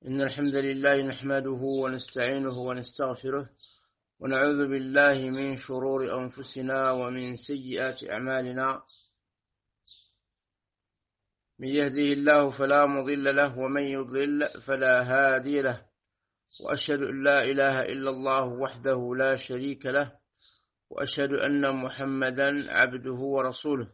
إن الحمد لله نحمده ونستعينه ونستغفره ونعوذ بالله من شرور أنفسنا ومن سيئات أعمالنا. من يهده الله فلا مضل له ومن يضلل فلا هادي له، وأشهد أن لا إله إلا الله وحده لا شريك له، وأشهد أن محمدا عبده ورسوله.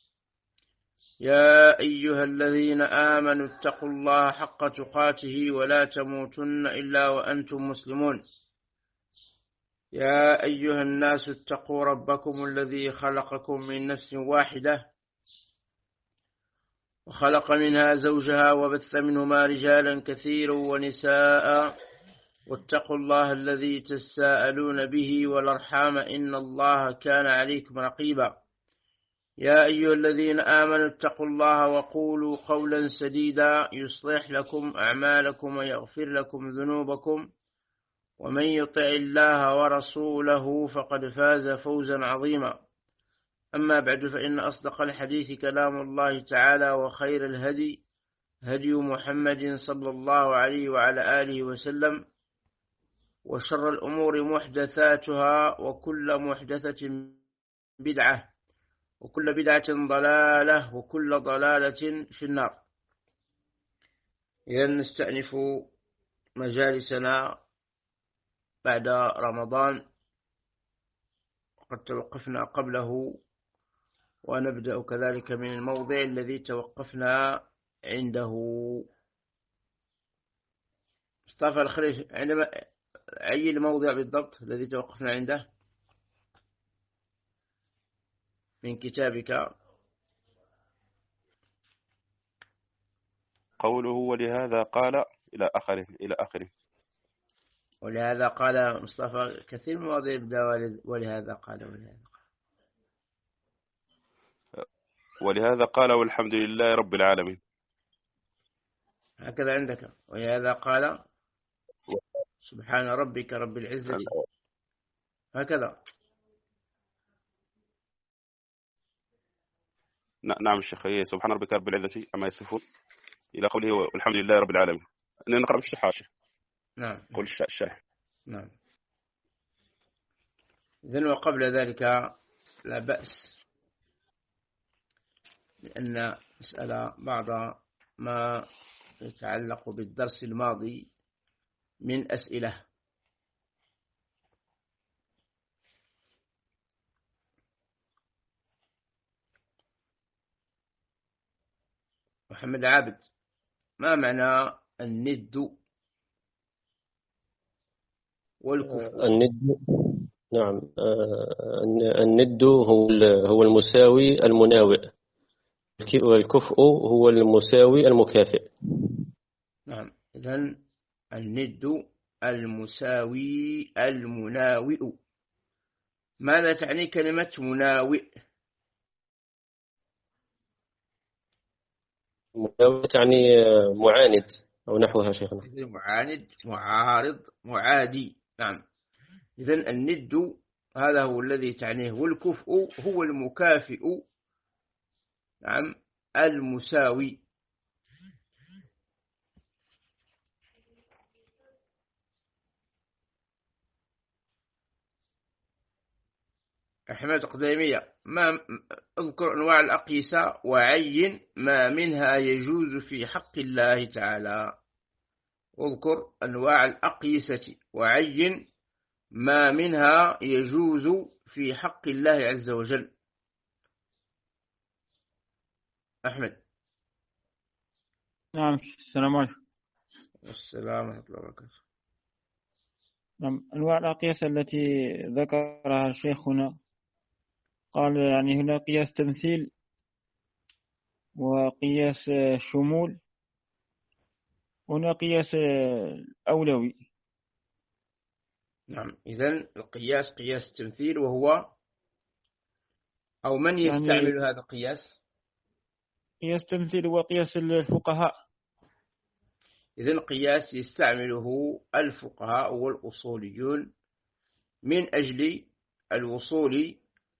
يا أيها الذين آمنوا اتقوا الله حق تقاته ولا تموتن إلا وأنتم مسلمون. يا أيها الناس اتقوا ربكم الذي خلقكم من نفس واحدة وخلق منها زوجها وبث منهما رجالا كثيرا ونساء، واتقوا الله الذي تساءلون به والأرحام إن الله كان عليكم رقيبا. يا أيها الذين آمنوا اتقوا الله وقولوا قولا سديدا يصلح لكم أعمالكم ويغفر لكم ذنوبكم، ومن يطع الله ورسوله فقد فاز فوزا عظيما. أما بعد، فإن أصدق الحديث كلام الله تعالى، وخير الهدي هدي محمد صلى الله عليه وعلى آله وسلم، وشر الأمور محدثاتها، وكل محدثة بدعة، وكل بدعة ضلالة، وكل ضلالة في النار. إذن نستأنف مجالسنا بعد رمضان، قد توقفنا قبله، ونبدأ كذلك من الموضع الذي توقفنا عنده. مصطفى الخريج، عندما أي الموضع بالضبط الذي توقفنا عنده من كتابك؟ قوله ولهذا قال إلى آخره. ولهذا قال مصطفى، كثير من المواضيع يبدأ ولهذا قال. ولهذا قال والحمد لله رب العالمين. هكذا عندك. ولهذا قال سبحان ربك رب العزة، هكذا. نعم الشيخ، سبحان ربك رب العزة عما يصفون إلى قوله والحمد لله رب العالمين. نقرأ في الشحاشة. نعم. قول الشرح. نعم. إذن وقبل ذلك لا بأس لأن نسأل بعض ما يتعلق بالدرس الماضي من أسئلة. محمد عابد، ما معنى الند والكفء؟ الند، نعم، الند هو المساوي المناوئ، والكفء هو المساوي المكافئ. نعم، إذن الند المساوي المناوئ. ماذا تعني كلمة مناوئ؟ مناوئ تعني معاند أو نحوها شيخنا. معاند، معارض، معادي. نعم، إذن الند هذا هو الذي تعنيه، والكفء هو المكافئ، نعم، المساوي. أحمد قديمية، ما اذكر أنواع الأقيسة وعين ما منها يجوز في حق الله تعالى. اذكر أنواع الأقيسة وعين ما منها يجوز في حق الله عز وجل. أحمد. نعم، السلام عليكم. السلام ورحمة الله وبركاته. نعم، أنواع الأقياس التي ذكرها شيخنا، قال يعني هنا قياس تمثيل، وقياس شمول، هنا قياس أولوي. نعم، إذن القياس قياس تمثيل، وهو أو من يستعمل يعني هذا القياس؟ قياس تمثيل هو قياس الفقهاء. إذن قياس يستعمله الفقهاء والأصوليون من أجل الوصول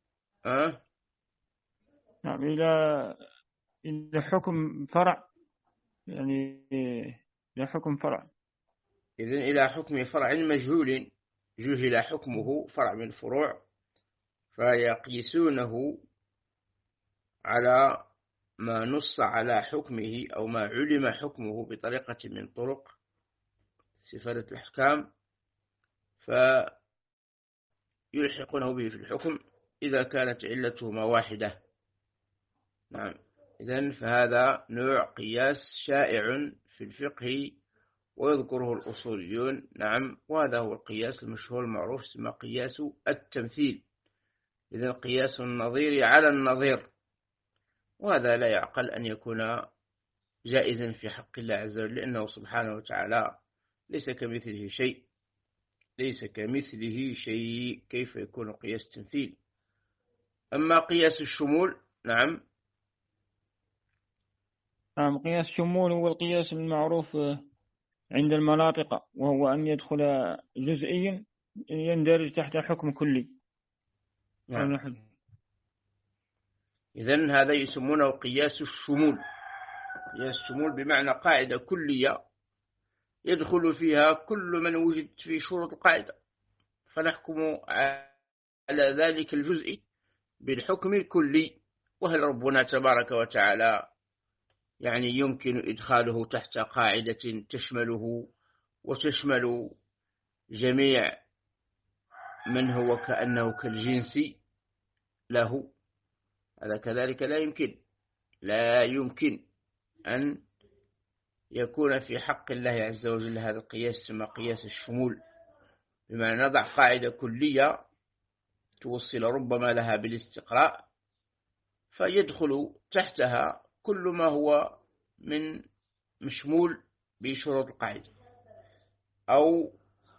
نعم إلى حكم فرع، يعني إلى حكم فرع. إذن إلى حكم فرع مجهول جهل حكمه فرع من الفروع، فيقيسونه على ما نص على حكمه أو ما علم حكمه بطريقة من طرق استفادة الأحكام، فيلحقونه به في الحكم إذا كانت علتهما واحدة. نعم. إذن فهذا نوع قياس شائع في الفقه ويذكره الأصوليون. نعم. وهذا هو القياس المشهور المعروف اسمه قياس التمثيل. إذن قياس النظير على النظير، وهذا لا يعقل أن يكون جائزا في حق الله عز وجل، لأنه سبحانه وتعالى ليس كمثله شيء، ليس كمثله شيء، كيف يكون قياس تمثيل؟ أما قياس الشمول، نعم. قياس الشمول هو القياس المعروف عند المناطق، وهو أن يدخل جزئيا يندرج تحت حكم كلي. نعم. إذن هذا يسمونه قياس الشمول. قياس الشمول بمعنى قاعدة كلية يدخل فيها كل من وجد في شروط القاعدة، فنحكم على ذلك الجزء بالحكم الكلي. وهل ربنا تبارك وتعالى يعني يمكن إدخاله تحت قاعدة تشمله وتشمل جميع من هو كأنه كالجنس له؟ هذا كذلك لا يمكن أن يكون في حق الله عز وجل هذا القياس، ثم قياس الشمول، بما نضع قاعدة كلية توصل ربما لها بالاستقراء، فيدخل تحتها كل ما هو من مشمول بشروط القاعدة، أو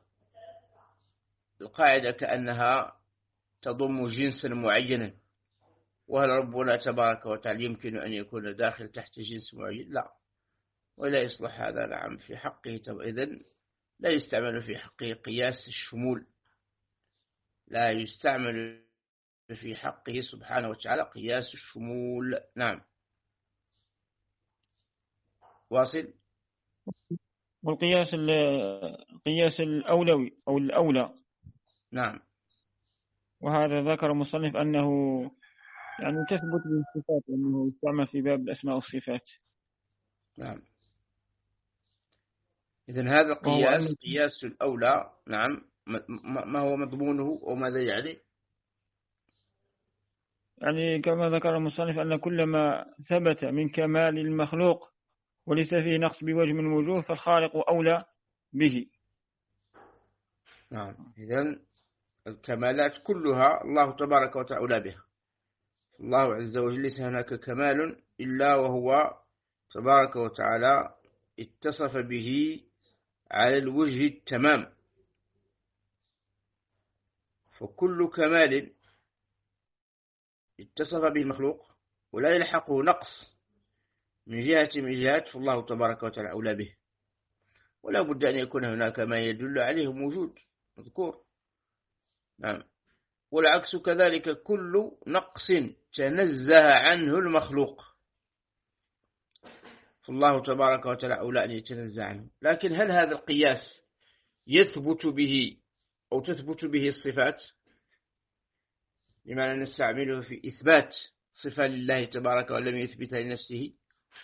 القاعدة كأنها تضم جنسا معينا. وهل ربنا تبارك وتعالى يمكن أن يكون داخل تحت جنس معين؟ لا، ولا يصلح هذا. نعم. في حقه إذن لا يستعمل في حقه قياس الشمول، لا يستعمل في حقه سبحانه وتعالى قياس الشمول. نعم. واصل. والقياس القياس الأولوي أو الأولى. نعم. وهذا ذكر المصنف أنه يعني تثبت به الصفات، أنه يستعمل في باب الأسماء والصفات. نعم. إذن هذا القياس قياس الأولى. نعم. ما هو مضمونه وماذا يعني؟ يعني كما ذكر المصنف أن كل ما ثبت من كمال المخلوق وليس فيه نقص بوجه من الوجوه فالخالق أولى به. نعم. إذن الكمالات كلها الله تبارك وتعالى أولى بها. الله عز وجل ليس هناك كمال إلا وهو تبارك وتعالى اتصف به على الوجه التمام، فكل كمال اتصف به المخلوق ولا يلحقه نقص من جهات فالله تبارك وتعالى أولى به، ولا بد أن يكون هناك ما يدل عليه موجود مذكور. نعم. والعكس كذلك، كل نقص تنزه عنه المخلوق فالله تبارك وتعالى أولى أن يتنزه عنه. لكن هل هذا القياس يثبت به أو تثبت به الصفات، بمعنى نستعمله في إثبات صفة لله تبارك ولم يثبتها لنفسه؟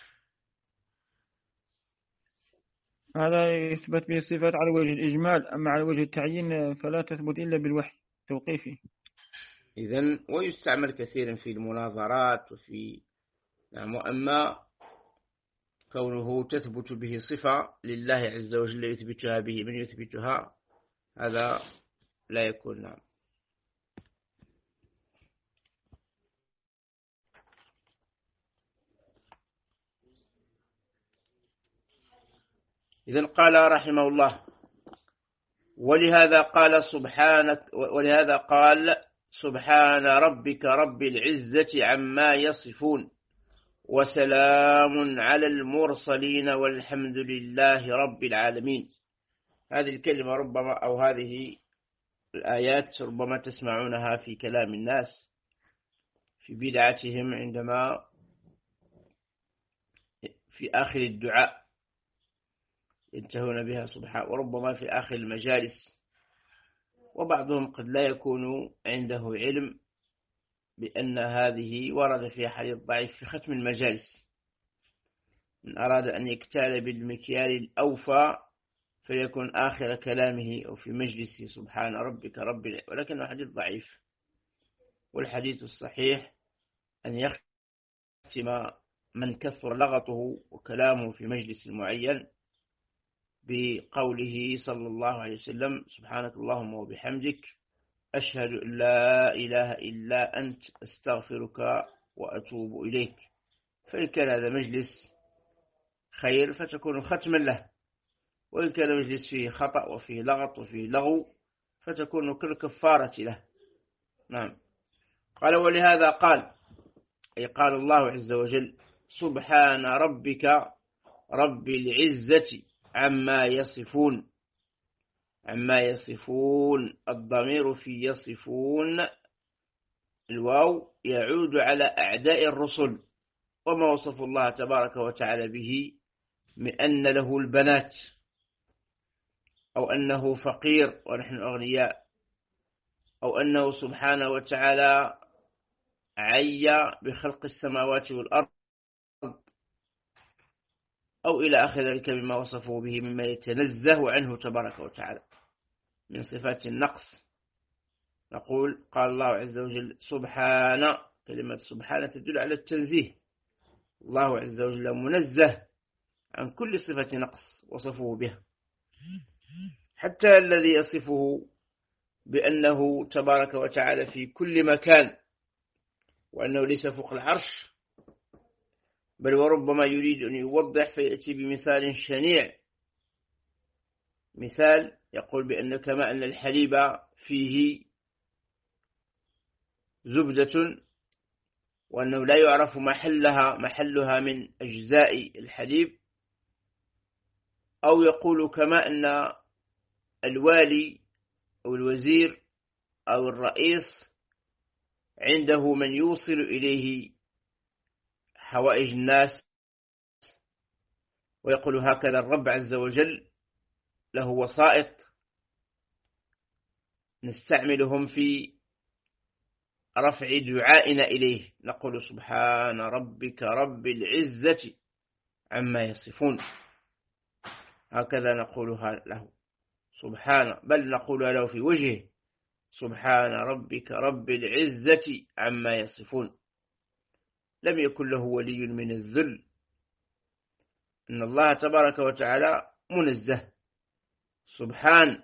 هذا يثبت به الصفات على وجه الإجمال، أما على وجه التعيين فلا تثبت إلا بالوحي توقيفي. إذن ويستعمل كثيرا في المناظرات وفي نعم. وأما كونه تثبت به صفة لله عز وجل يثبتها به من يثبتها، هذا لا يكون. نعم. إذن قال رحمه الله: ولهذا قال سبحان ربك رب العزة عما يصفون وسلام على المرسلين والحمد لله رب العالمين. هذه الكلمة ربما أو هذه الآيات ربما تسمعونها في كلام الناس في بدعتهم عندما في آخر الدعاء ينتهون بها سبحانه، وربما في آخر المجالس. وبعضهم قد لا يكون عنده علم بأن هذه ورد فيها حديث ضعيف في ختم المجالس. من أراد أن يكتال بالمكيال الأوفى فليكن آخر كلامه أو في مجلسه سبحان ربك رب العالمين، ولكنه حديث ضعيف. والحديث الصحيح أن يختم من كثر لغطه وكلامه في مجلس معين بقوله صلى الله عليه وسلم سبحانك اللهم وبحمدك أشهد أن لا إله إلا أنت أستغفرك وأتوب إليك. فإن كان هذا مجلس خير فتكون ختما له، وإن كان مجلس فيه خطأ وفيه لغط وفيه لغو فتكون كالكفارة له. نعم. قال ولهذا قال، أي قال الله عز وجل سبحان ربك رب العزة عما يصفون. عما يصفون الضمير في يصفون الواو يعود على أعداء الرسل، وما وصف الله تبارك وتعالى به من أن له البنات أو أنه فقير ونحن أغنياء، أو أنه سبحانه وتعالى عي بخلق السماوات والأرض، أو إلى آخر ذلك مما وصفه به مما يتنزه عنه تبارك وتعالى من صفات النقص. نقول قال الله عز وجل سبحان، كلمة سبحان تدل على التنزيه. الله عز وجل منزه عن كل صفة نقص وصفه بها، حتى الذي يصفه بأنه تبارك وتعالى في كل مكان وأنه ليس فوق العرش، بل وربما يريد أن يوضح فيأتي بمثال شنيع. مثال يقول بأن كما أن الحليب فيه زبدة وأنه لا يعرف محلها من أجزاء الحليب، أو يقول كما أن الوالي أو الوزير أو الرئيس عنده من يوصل إليه حوائج الناس، ويقول هكذا الرب عز وجل له وسائط نستعملهم في رفع دعائنا إليه، نقول سبحان ربك رب العزة عما يصفون، هكذا نقولها له سبحان، بل نقولها له في وجهه سبحان ربك رب العزة عما يصفون. لم يكن له ولي من الذل، إن الله تبارك وتعالى منزه. سبحان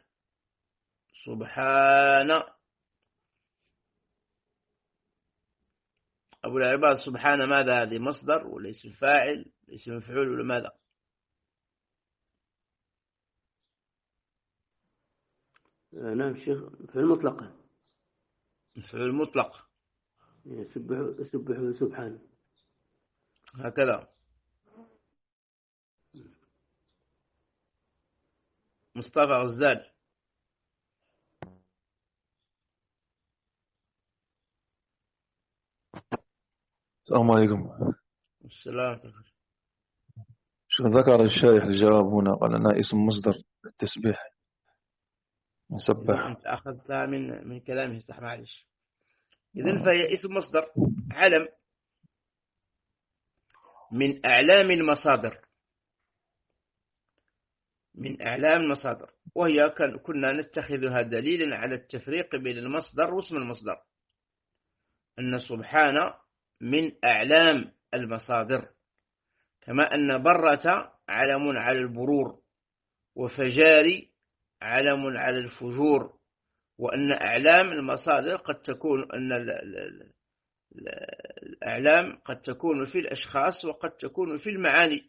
أبو العباد سبحان ماذا؟ هذه مصدر ولا اسم فاعل اسم مفعول ولا ماذا؟ نعم شيخ في المطلقة، مفعول المطلق سبحوا سبحانه هكذا. مصطفى غزال. السلام عليكم. السلام. شو ذكر الشارح الجواب هنا قال أنها اسم مصدر التسبيح مسبح. أنت أخذتها من كلامه صح، معلش. إذن فهي اسم مصدر علم من أعلام المصادر، من أعلام المصادر، وهي كنا نتخذها دليلا على التفريق بين المصدر واسم المصدر، أن سبحان من أعلام المصادر، كما أن برة علم على البرور، وفجار علم على الفجور، وأن أعلام المصادر قد تكون أن الأعلام قد تكون في الأشخاص وقد تكون في المعاني،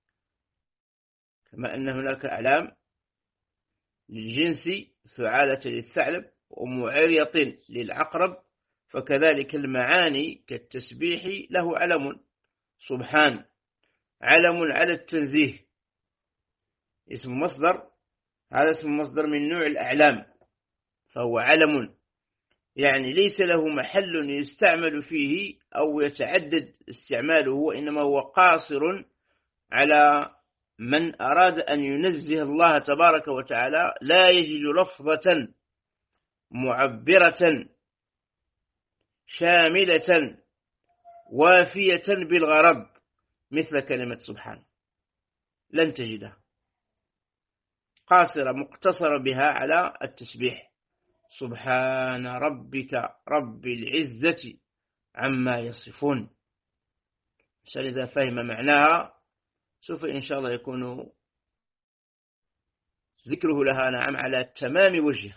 كما أن هناك أعلام للجنس ثعالة للثعلب ومعريط للعقرب، فكذلك المعاني كالتسبيح له علم. سبحان علم على التنزيه، اسم مصدر، هذا اسم مصدر من نوع الأعلام، فهو علم يعني ليس له محل يستعمل فيه أو يتعدد استعماله، وإنما هو قاصر على من أراد أن ينزه الله تبارك وتعالى لا يجد لفظة معبرة شاملة وافية بالغرض مثل كلمة سبحان، لن تجدها، قاصرة مقتصرة بها على التسبيح. سبحان ربك رب العزة عما يصفون. إذا فهم معناها سوف إن شاء الله يكون ذكره لها نعم على تمام وجهه.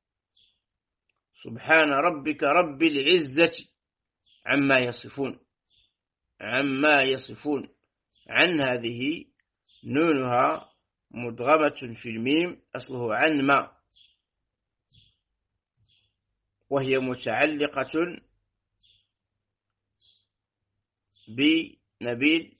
سبحان ربك رب العزة عما يصفون، عما يصفون، عن هذه نونها مدغمة في الميم، أصله عن ما، وهي متعلقة بنبيل.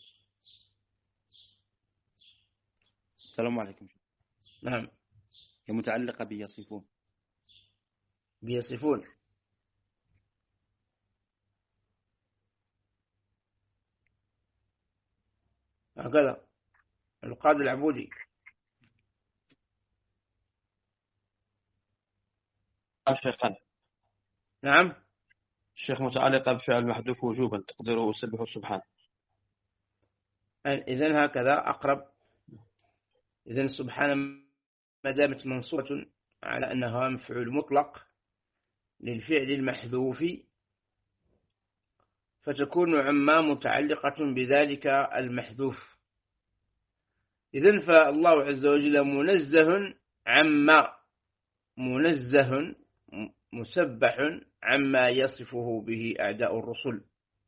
السلام عليكم. نعم، هي متعلقة بيصفون. بيصفون. هكذا القاضي العبودي. شيخنا. نعم. الشيخ متعلقة بفعل محذوف وجوبا تقديره سبح سبحان. إذن هكذا أقرب. إذن سبحان ما دامت منصوبة على أنها مفعول مطلق للفعل المحذوف فتكون عما متعلقة بذلك المحذوف. إذن فالله عز وجل منزه عما، منزه مسبح عما يصفه به أعداء الرسل،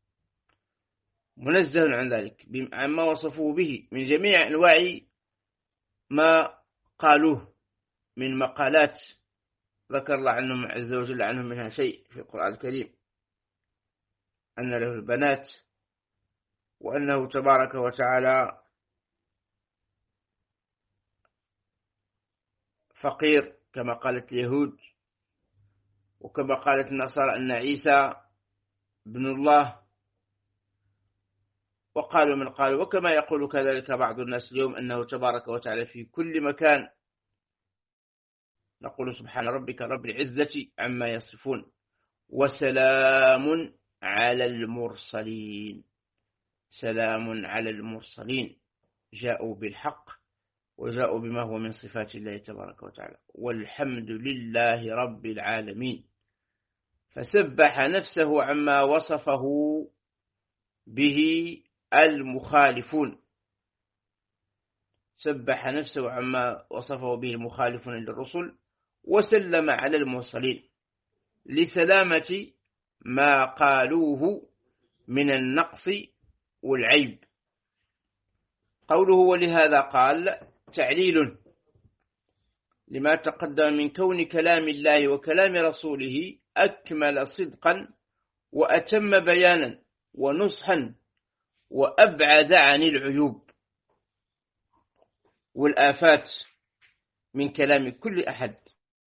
منزه عن ذلك عما وصفوه به من جميع أنواع ما قالوه من مقالات ذكر الله عنهم عز وجل عنهم منها شيء في القرآن الكريم، أن له البنات، وأنه تبارك وتعالى فقير كما قالت اليهود، وكما قالت النصارى أن عيسى ابن الله، وقالوا من قالوا، وكما يقول كذلك بعض الناس اليوم أنه تبارك وتعالى في كل مكان. نقول سبحان ربك رب العزة عما يصفون وسلام على المرسلين. سلام على المرسلين، جاءوا بالحق وجاءوا بما هو من صفات الله تبارك وتعالى، والحمد لله رب العالمين. فسبح نفسه عما وصفه به المخالفون، سبح نفسه عما وصفه به المخالفون للرسل، وسلم على المرسلين لسلامة ما قالوه من النقص والعيب. قوله ولهذا قال تعليل لما تقدم من كون كلام الله وكلام رسوله أكمل صدقا وأتم بيانا ونصحا وأبعد عن العيوب والآفات من كلام كل أحد.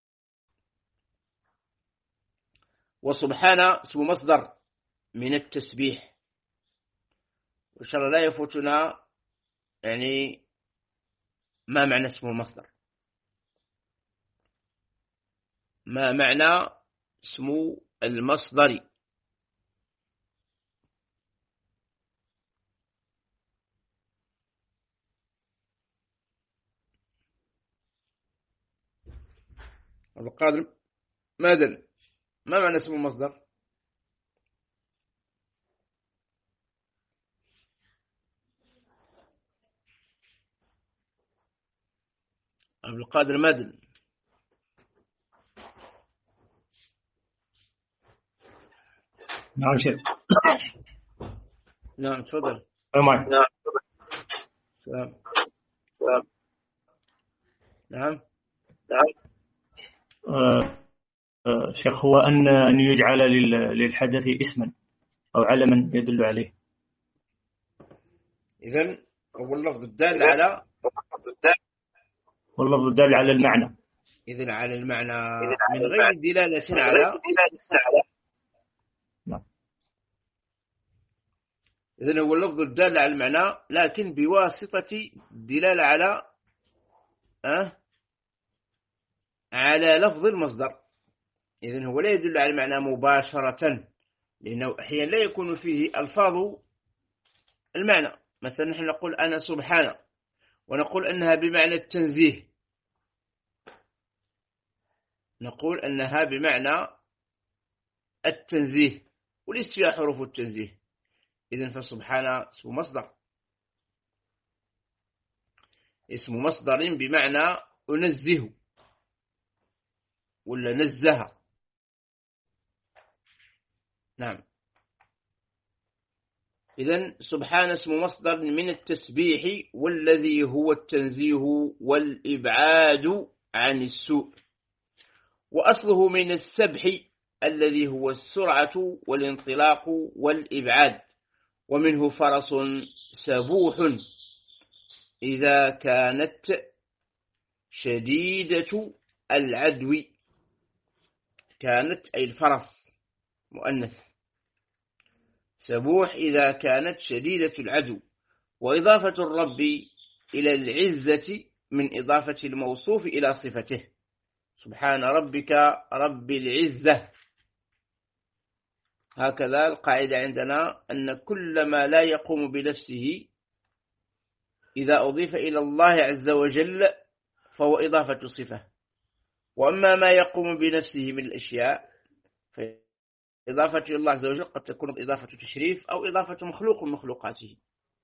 وسبحان اسم مصدر من التسبيح، وإن شاء الله لا يفوتنا يعني ما معنى اسم المصدر، ما معنى اسم المصدر. القادر ماذا، ما معنى اسم المصدر؟ عبد القادر مادن. نعم شيخ. نعم تفضل. نعم. سلام. نعم. شيخ، هو أن يجعل للحدث اسما أو علما يدل عليه. إذن هو اللفظ الدال على، واللفظ الدال على المعنى. إذن على المعنى من غير دلالة على. نعم. إذن هو اللفظ الدال على المعنى لكن بواسطة الدلالة على لفظ المصدر. إذن هو لا يدل على المعنى مباشرة، لأنه أحيانا لا يكون فيه ألفاظ المعنى. مثلا نحن نقول أنا سبحانه ونقول أنها بمعنى التنزيه، نقول أنها بمعنى التنزيه وليس فيها حروف التنزيه. إذن فسبحانه اسم مصدر، اسم مصدر بمعنى أنزه ولا نزه. نعم. إذن سبحان اسم مصدر من التسبيح والذي هو التنزيه والإبعاد عن السوء، وأصله من السبح الذي هو السرعة والانطلاق والإبعاد، ومنه فرس سبوح إذا كانت شديدة العدو. كانت أي الفرس مؤنث، سبوح إذا كانت شديدة العدو. وإضافة الرب إلى العزة من إضافة الموصوف إلى صفته، سبحان ربك رب العزة. هكذا القاعدة عندنا أن كل ما لا يقوم بنفسه إذا أضيف إلى الله عز وجل فهو إضافة صفة، وأما ما يقوم بنفسه من الأشياء فإضافة إلى الله عز وجل قد تكون إضافة تشريف أو إضافة مخلوق من مخلوقاته.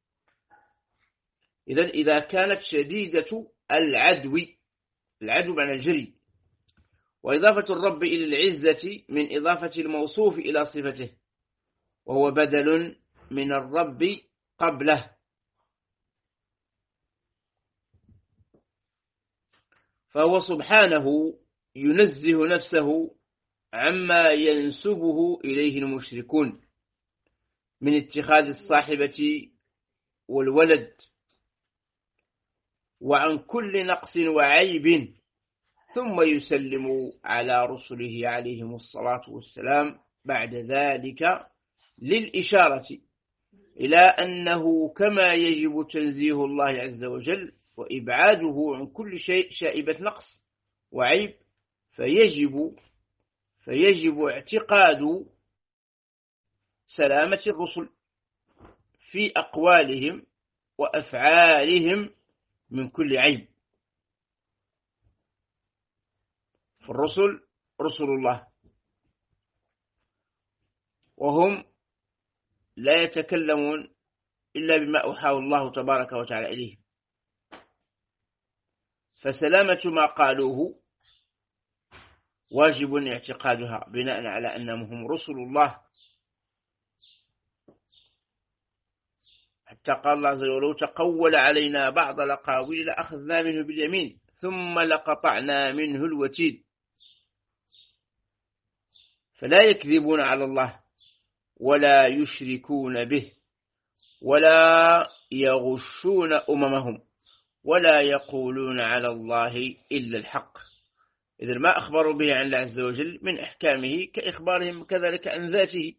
إذن إذا كانت شديدة العدو، العدو معنى الجري، وإضافة الرب إلى العزة من إضافة الموصوف إلى صفته، وهو بدل من الرب قبله. فهو سبحانه ينزه نفسه عما ينسبه إليه المشركون من اتخاذ الصاحبة والولد، وعن كل نقص وعيب، ثم يسلم على رسله عليهم الصلاة والسلام بعد ذلك للإشارة إلى أنه كما يجب تنزيه الله عز وجل وإبعاده عن كل شيء شائبة نقص وعيب، فيجب اعتقاد سلامة الرسل في أقوالهم وأفعالهم من كل عيب. فالرسل رسل الله، وهم لا يتكلمون إلا بما أوحاه الله تبارك وتعالى إليه، فسلامة ما قالوه واجب اعتقادها بناء على أنهم هم رسل الله. حتى قال الله عز وجل: ولو تقول علينا بعض الأقاويل لأخذنا منه باليمين ثم لقطعنا منه الوتين. فلا يكذبون على الله ولا يشركون به ولا يغشون أممهم ولا يقولون على الله إلا الحق. إذن ما أخبروا به عن الله عز وجل من أحكامه كإخبارهم كذلك عن ذاته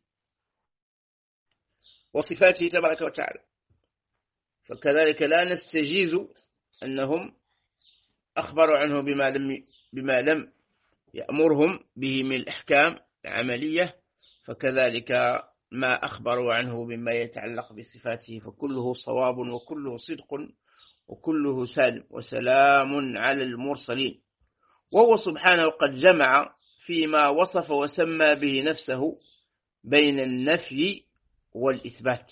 وصفاته تبارك وتعالى، فكذلك لا نستجيز أنهم أخبروا عنه بما لم يأمرهم به من الأحكام العملية، فكذلك ما أخبروا عنه بما يتعلق بصفاته فكله صواب وكله صدق وكله سالم وسلام على المرسلين. وهو سبحانه قد جمع فيما وصف وسمى به نفسه بين النفي والإثبات،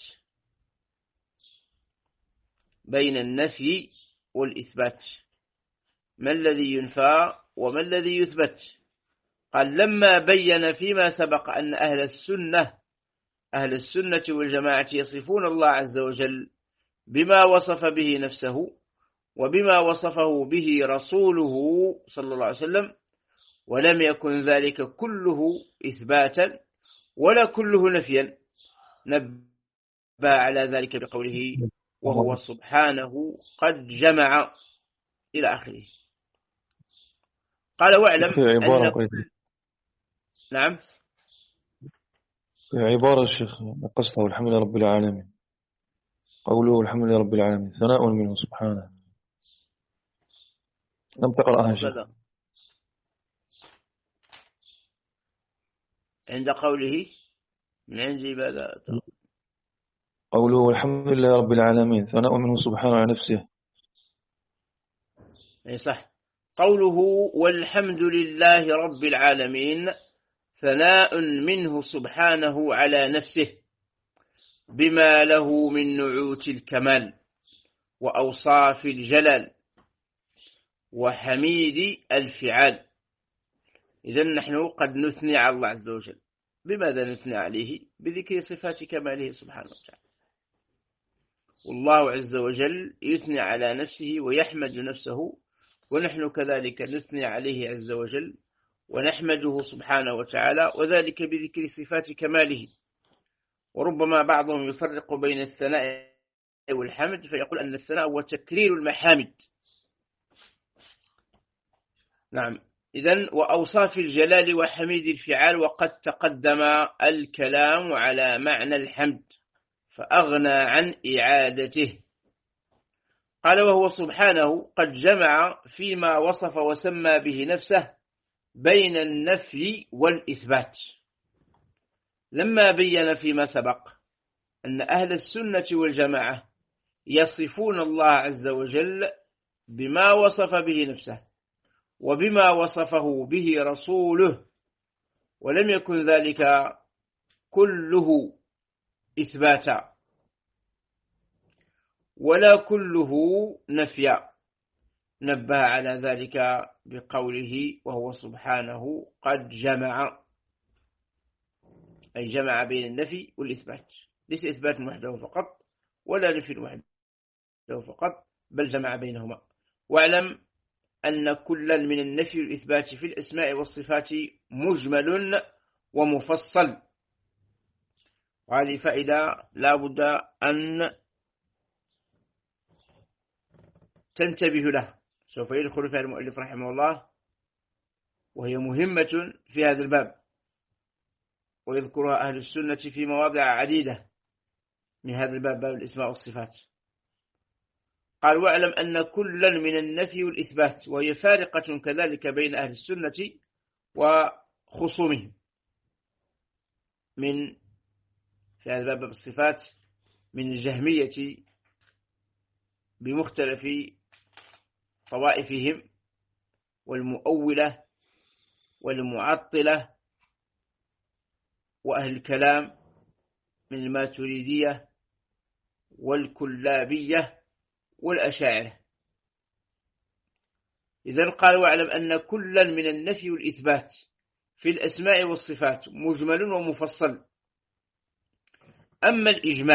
بين النفي والإثبات، ما الذي ينفى وما الذي يثبت. قال: لما بين فيما سبق أن أهل السنة والجماعة يصفون الله عز وجل بما وصف به نفسه وبما وصفه به رسوله صلى الله عليه وسلم، ولم يكن ذلك كله إثباتا ولا كله نفيا، نبه على ذلك بقوله: وهو سبحانه قد جمع إلى آخره. قال: واعلم أن نعم عبارة الشيخ قصده الحمد لله رب العالمين. قوله الحمد لله رب العالمين ثناء منه سبحانه. لم تقرأها شيخ. عند قوله من عندي بدأت. قوله الحمد لله رب العالمين ثناء منه سبحانه على نفسه. أي صح. قوله والحمد لله رب العالمين ثناء منه سبحانه على نفسه بما له من نعوت الكمال وأوصاف الجلال وحميد الفعال. إذن نحن قد نثني على الله عز وجل. بماذا نثني عليه؟ بذكر صفات كماله سبحانه وتعالى. والله عز وجل يثني على نفسه ويحمد نفسه، ونحن كذلك نثني عليه عز وجل ونحمده سبحانه وتعالى، وذلك بذكر صفات كماله. وربما بعضهم يفرق بين الثناء والحمد فيقول أن الثناء هو تكرير المحامد. نعم. إذن وأوصاف الجلال وحميد الفعال، وقد تقدم الكلام على معنى الحمد فأغنى عن إعادته. قال وهو سبحانه قد جمع فيما وصف وسمى به نفسه بين النفي والإثبات، لما بين فيما سبق أن أهل السنة والجماعة يصفون الله عز وجل بما وصف به نفسه وبما وصفه به رسوله، ولم يكن ذلك كله إثباتا ولا كله نفيا. نبه على ذلك بقوله وهو سبحانه قد جمع، أي جمع بين النفي والإثبات، ليس إثبات وحده فقط ولا نفي وحده فقط، بل جمع بينهما. واعلم أن كلا من النفي والإثبات في الأسماء والصفات مجمل ومفصل. وهذه فائدة لا بد أن تنتبه له، سوف يدخل فيها المؤلف رحمه الله، وهي مهمة في هذا الباب، ويذكرها أهل السنة في مواضع عديدة من هذا الباب، باب الأسماء والصفات. قال واعلم أن كلا من النفي والإثبات، وهي فارقة كذلك بين أهل السنة وخصومهم من في هذا الباب الصفات من الجهمية بمختلف طوائفهم، والمؤولة والمعطلة، وأهل الكلام من الماتريدية والكلابية والأشاعرة. إذن قال واعلم أن كلا من النفي والإثبات في الأسماء والصفات مجمل ومفصل. أما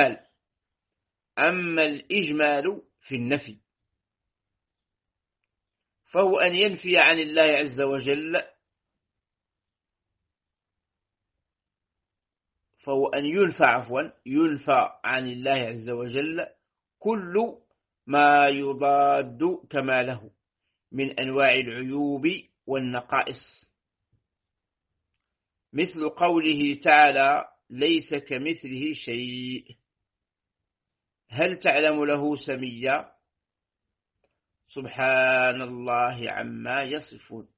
الإجمال في النفي فهو أن ينفي عن الله عز وجل، فهو أن ينفى عن الله عز وجل كل ما يضاد كماله من أنواع العيوب والنقائص، مثل قوله تعالى ليس كمثله شيء، هل تعلم له سميا، سبحان الله عما يصفون.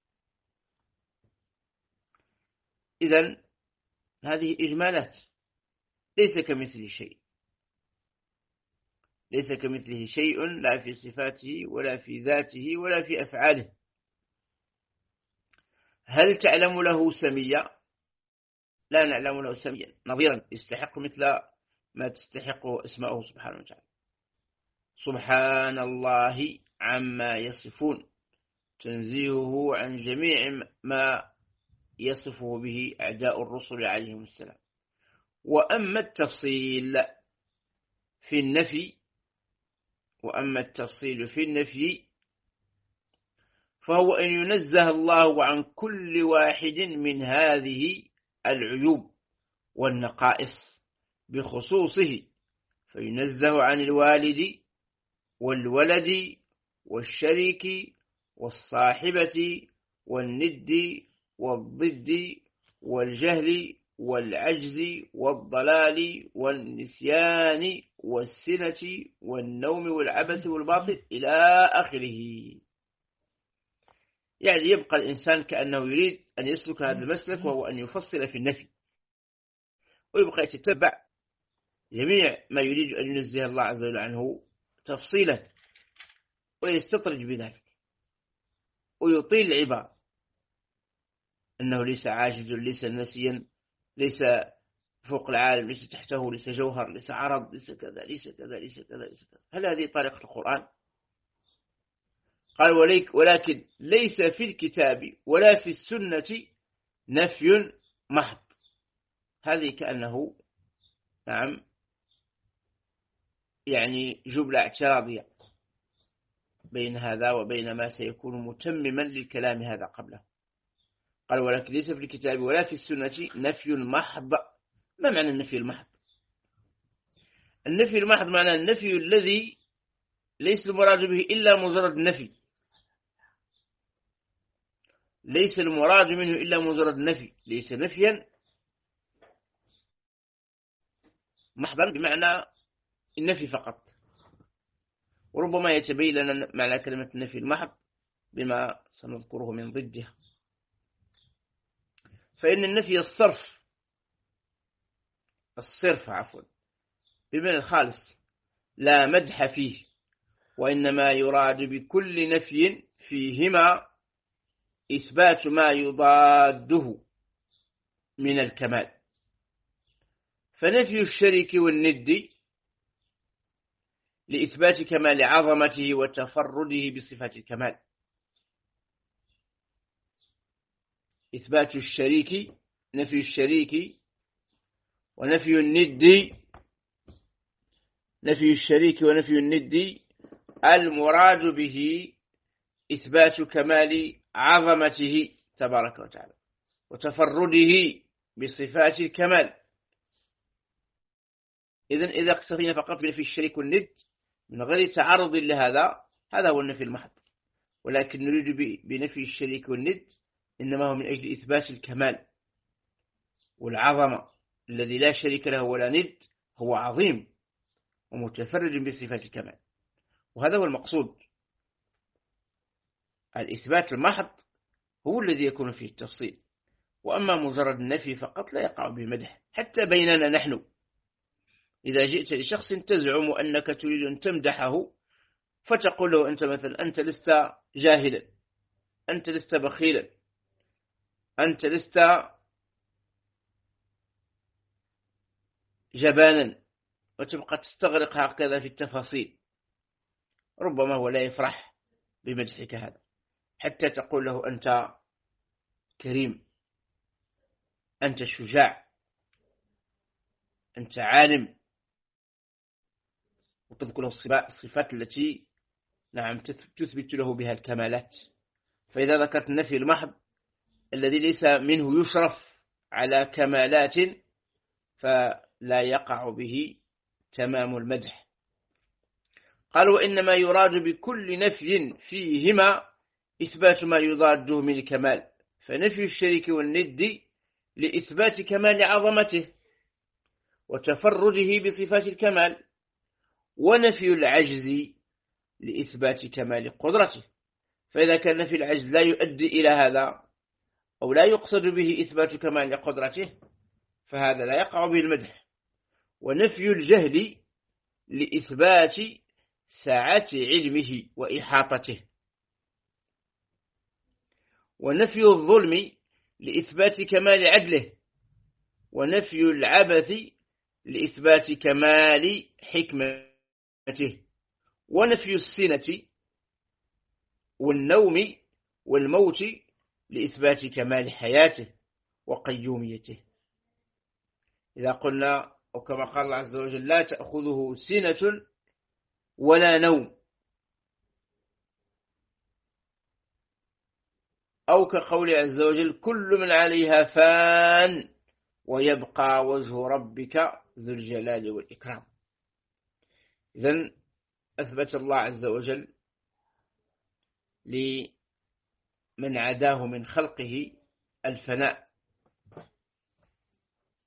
إذن هذه إجمالات، ليس كمثله شيء، ليس كمثله شيء لا في صفاته ولا في ذاته ولا في أفعاله. هل تعلم له سميا، لا نعلم له سميا نظيرا يستحق مثل ما تستحق اسماءه سبحانه وتعالى. سبحان الله عما يصفون، تنزيهه عن جميع ما يصفه به أعداء الرسل عليهم السلام. وأما التفصيل في النفي فهو أن ينزه الله عن كل واحد من هذه العيوب والنقائص بخصوصه، فينزه عن الوالد والولد والشريك والصاحبة والند والضد والجهل والعجز والضلال والنسيان والسنة والنوم والعبث والباطل إلى آخره. يعني يبقى الإنسان كأنه يريد أن يسلك هذا المسلك، وهو أن يفصل في النفي، ويبقى يتتبع جميع ما يريد أن ينزه الله عز وجل عنه تفصيلا، ويستطرج بذلك ويطيل العبارة، أنه ليس عاجز، ليس نسيا، ليس فوق العالم، ليس تحته، ليس جوهر، ليس عرض، ليس كذا، ليس كذا، ليس كذا، ليس كذا. هل هذه طريقة القرآن؟ قال ولكن ليس في الكتاب ولا في السنة نفي محض. هذه كأنه نعم يعني جملة اعتراضية بين هذا وبين ما سيكون متمما للكلام هذا قبله. قال ولكن ليس في الكتاب ولا في السنة نفي محض. ما معنى النفي المحض؟ النفي المحض معنى النفي الذي ليس المراد به إلا مجرد النفي، ليس المراد منه إلا مجرد النفي، ليس نفيا محضا بمعنى النفي فقط. وربما يتبين لنا معنى كلمة النفي المحض بما سنذكره من ضدها. فإن النفي الصرف بمعنى الخالص لا مدح فيه، وإنما يراد بكل نفي فيهما إثبات ما يضاده من الكمال. فنفي الشريك والند لإثبات كمال عظمته وتفرده بصفات الكمال. إثبات الشريك، نفي الشريك ونفي الند، نفي الشريك ونفي الند المراد به إثبات كمال عظمته تبارك وتعالى وتفرده بصفات الكمال. إذا اكتفينا فقط بنفي الشريك والند من غير تعرض لهذا، هذا هو النفي المحض. ولكن نريد بنفي الشريك والند إنما هو من أجل إثبات الكمال والعظمة. الذي لا شريك له ولا ند هو عظيم ومتفرج بصفات الكمال، وهذا هو المقصود. الإثبات المحض هو الذي يكون فيه التفصيل، وأما مجرد النفي فقط لا يقع بمدح. حتى بيننا نحن إذا جئت لشخص تزعم أنك تريد أن تمدحه فتقول له أنت مثلا أنت لست جاهلا، أنت لست بخيلا، أنت لست جبانا، وتبقى تستغرق هكذا في التفاصيل، ربما هو لا يفرح بمدحك هذا حتى تقول له أنت كريم، أنت شجاع، أنت عالم، وتذكر له الصفات التي نعم تثبت له بها الكمالات. فإذا ذكرت النفي المحض الذي ليس منه يشرف على كمالات فلا يقع به تمام المدح. قال وإنما يراد بكل نفي فيهما إثبات ما يضاده من الكمال. فنفي الشريك والند لإثبات كمال عظمته وتفرده بصفات الكمال، ونفي العجز لإثبات كمال قدرته. فإذا كان نفي العجز لا يؤدي إلى هذا أو لا يقصد به إثبات كمال قدرته فهذا لا يقع به المدح. ونفي الجهل لإثبات سعة علمه وإحاطته. ونفي الظلم لإثبات كمال عدله. ونفي العبث لإثبات كمال حكمته. ونفي السنة والنوم والموت لإثبات كمال حياته وقيوميته. إذا قلنا وكما قال الله عز وجل لا تأخذه سنة ولا نوم، أو كقول عز وجل كل من عليها فان ويبقى وجه ربك ذو الجلال والإكرام. إذن أثبت الله عز وجل لمن عداه من خلقه الفناء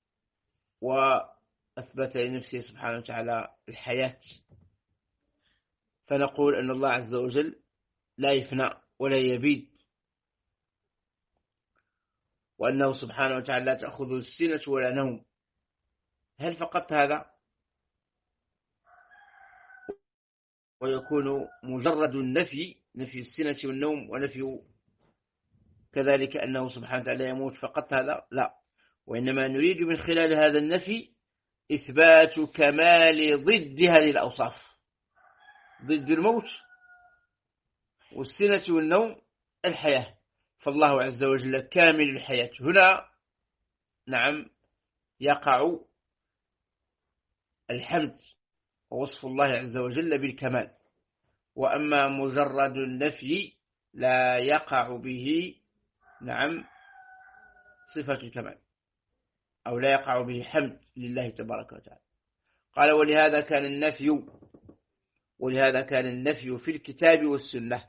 وأثبت لنفسه سبحانه وتعالى الحياة، فنقول أن الله عز وجل لا يفنى ولا يبيد، وأنه سبحانه وتعالى لا تأخذه السنة ولا نوم. هل فقط هذا؟ ويكون مجرد النفي، نفي السنة والنوم، ونفي كذلك أنه سبحانه وتعالى يموت، فقط هذا؟ لا، وإنما نريد من خلال هذا النفي إثبات كمال ضد هذه الأوصاف، ضد الموت والسنة والنوم الحياة. فالله عز وجل كامل الحياة. هنا نعم يقع الحمد ووصف الله عز وجل بالكمال، وأما مجرد النفي لا يقع به نعم صفة الكمال، أو لا يقع به حمد لله تبارك وتعالى. قال ولهذا كان النفي في الكتاب والسنة.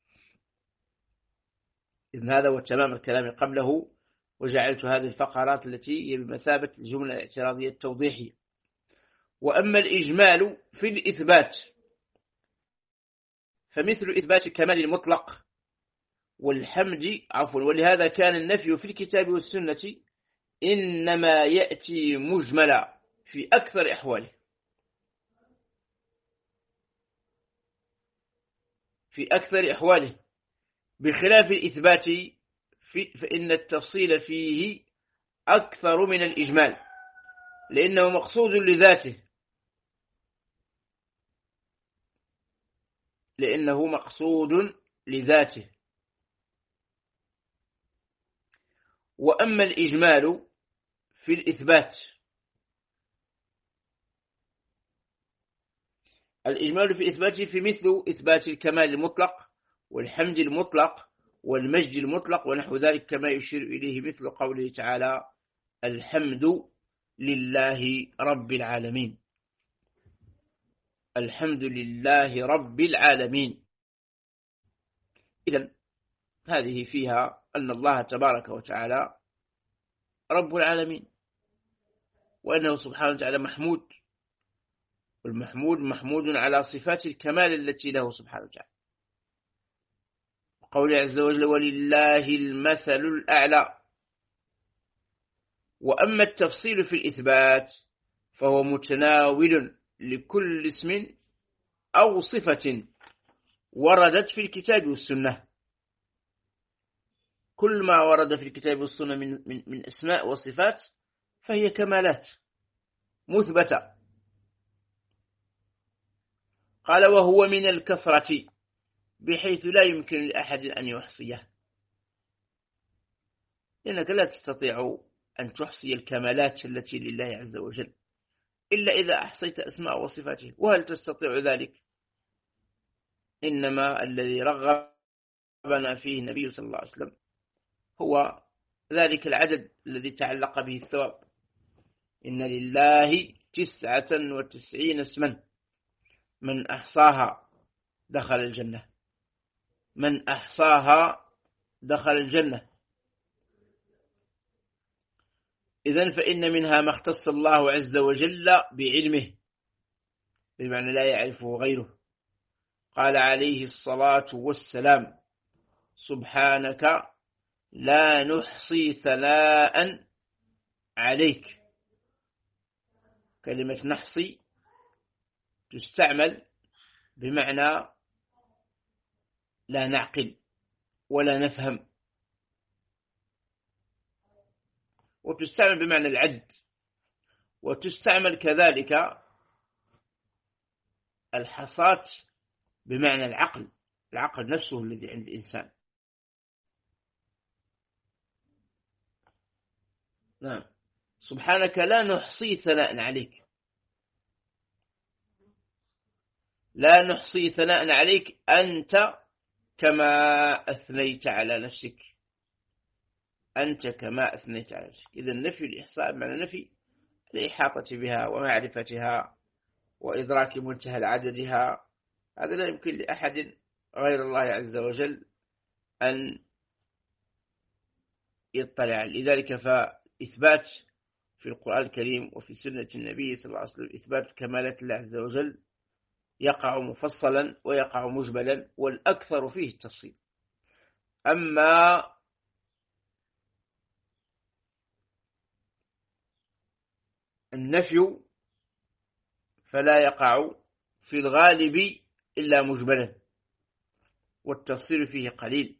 إذن هذا هو تمام الكلام قبله، وجعلت هذه الفقرات التي هي بمثابة الجملة الاعتراضية التوضيحية. وأما الإجمال في الإثبات فمثل إثبات الكمال المطلق والحمد ولهذا كان النفي في الكتاب والسنة إنما يأتي مجملا في أكثر أحواله، بخلاف الإثبات فإن التفصيل فيه أكثر من الإجمال، لأنه مقصود لذاته. وأما الإجمال في الإثبات في مثل إثبات الكمال المطلق والحمد المطلق والمجد المطلق ونحو ذلك، كما يشير إليه مثل قوله تعالى الحمد لله رب العالمين. الحمد لله رب العالمين. إذن هذه فيها أن الله تبارك وتعالى رب العالمين، وأنه سبحانه وتعالى محمود، والمحمود محمود على صفات الكمال التي له سبحانه وتعالى. قوله عز وجل ولله المثل الأعلى. وأما التفصيل في الإثبات فهو متناول لكل اسم أو صفة وردت في الكتاب والسنة. كل ما ورد في الكتاب والسنة من أسماء وصفات فهي كمالات مثبتة. قال وهو من الكثرة بحيث لا يمكن لأحد أن يحصيه، لأنك لا تستطيع أن تحصي الكمالات التي لله عز وجل إلا إذا أحصيت أسماء وصفاته، وهل تستطيع ذلك؟ إنما الذي رغبنا فيه النبي صلى الله عليه وسلم هو ذلك العدد الذي تعلق به الثواب. إن لله 99 اسما من أحصاها دخل الجنة، من أحصاها دخل الجنة. إذن فإن منها ما اختص الله عز وجل بعلمه، بمعنى لا يعرفه غيره. قال عليه الصلاة والسلام سبحانك لا نحصي ثناء عليك. كلمة نحصي تستعمل بمعنى لا نعقل ولا نفهم، وتستعمل بمعنى العد، وتستعمل كذلك الحصاة بمعنى العقل نفسه الذي عند الإنسان. نعم سبحانك لا نحصي ثناء عليك، لا نحصي ثناء عليك أنت كما أثنيت على نفسك، أنت كما أثنيت على نفسك. إذا نفي الإحصاء بمعنى نفي الإحاطة بها ومعرفتها وإدراك منتهى عددها. هذا لا يمكن لأحد غير الله عز وجل أن يطلع. لذلك فإثبات في القرآن الكريم وفي سنة النبي صلى الله عليه وسلم إثبات كمالات الله عز وجل يقع مفصلا ويقع مجملا، والأكثر فيه التفصيل. أما النفي فلا يقع في الغالب إلا مجملا، والتفصيل فيه قليل،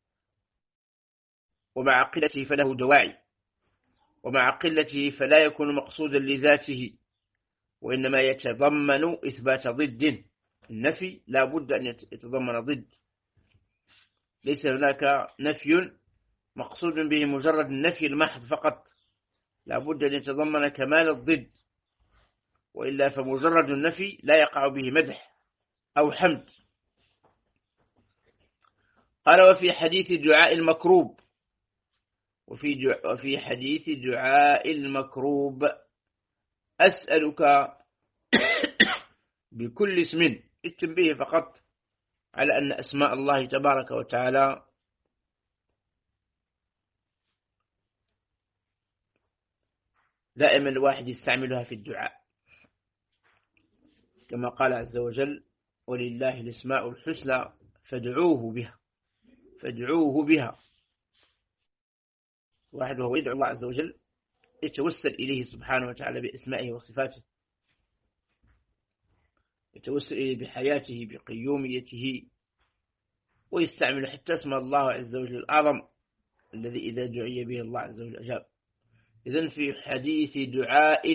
ومع قلته فله دواعي، ومع قلته فلا يكون مقصودا لذاته، وإنما يتضمن إثبات ضد. النفي لا بد أن يتضمن ضد، ليس هناك نفي مقصود به مجرد النفي المحض فقط، لا بد أن يتضمن كمال الضد، وإلا فمجرد النفي لا يقع به مدح أو حمد. قال وفي حديث دعاء المكروب، وفي حديث دعاء المكروب أسألك بكل اسم، التنبيه فقط على أن أسماء الله تبارك وتعالى دائما الواحد يستعملها في الدعاء، كما قال عز وجل ولله الأسماء الحسنى فادعوه بها. واحد وهو يدعو الله عز وجل يتوسل إليه سبحانه وتعالى بأسمائه وصفاته، يتوسل إليه بحياته بقيوميته، ويستعمل حتى اسم الله عز وجل الأعظم الذي إذا دعي به الله عز وجل أجاب. إذن في حديث دعاء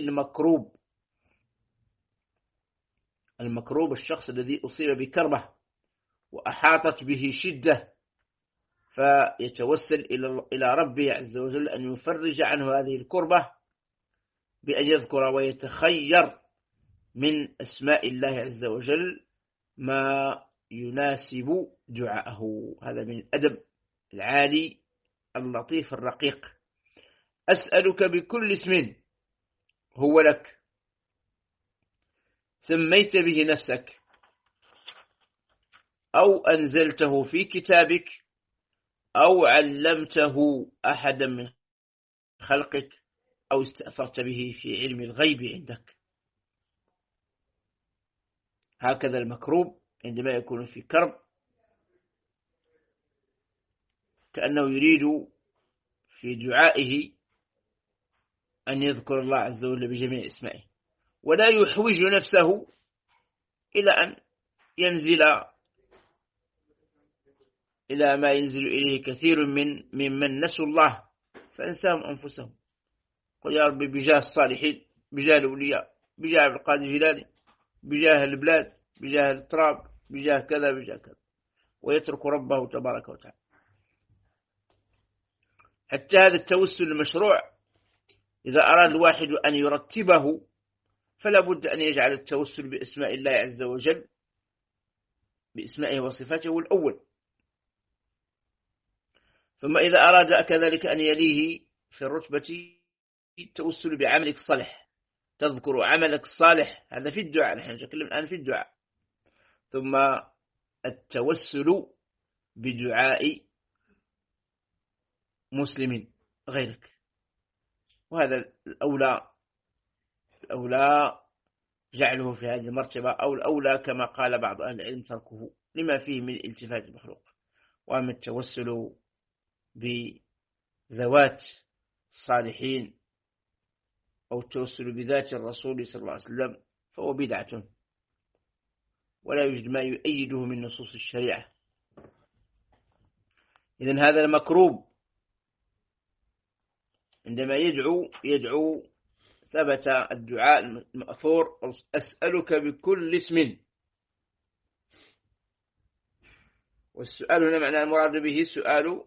المكروب الشخص الذي أصيب بكربة وأحاطت به شدة، فيتوسل إلى ربه عز وجل أن يفرج عنه هذه الكربة بأن يذكر ويتخير من أسماء الله عز وجل ما يناسب دعاءه. هذا من الأدب العالي اللطيف الرقيق. أسألك بكل اسم هو لك سميت به نفسك أو أنزلته في كتابك أو علمته أحدا من خلقك أو استأثرت به في علم الغيب عندك. هكذا المكروب عندما يكون في كرب كأنه يريد في دعائه أن يذكر الله عز وجل بجميع اسمائه، ولا يحوج نفسه إلى أن ينزل إلى ما ينزل إليه كثير ممن نسوا الله فأنساهم أنفسهم. قل يا ربي بجاه الصالحين، بجاه الأولياء، بجاه عبد القادر الجيلاني، بجاه البلاد، بجاه التراب، بجاه كذا بجاه كذا، ويترك ربه تبارك وتعالى. حتى هذا التوسل المشروع إذا أراد الواحد أن يرتبه فلا بد أن يجعل التوسل بأسماء الله عز وجل بأسمائه وصفاته الأول، ثم إذا أراد كذلك أن يليه في الرتبة التوسل بعملك الصالح، تذكر عملك الصالح، هذا في الدعاء، نحن نتكلم الآن في الدعاء. ثم التوسل بدعاء مسلم غيرك، وهذا الأولى جعله في هذه المرتبة، أو الأولى كما قال بعض أهل العلم تركه لما فيه من التفات المخلوق. وأما التوسل بذوات الصالحين أو التوسل بذات الرسول صلى الله عليه وسلم فهو بدعة، ولا يوجد ما يؤيده من نصوص الشريعة. إذن هذا المكروب عندما يدعو ثبت الدعاء المأثور أسألك بكل اسم، والسؤال هنا معنى المراد به سؤال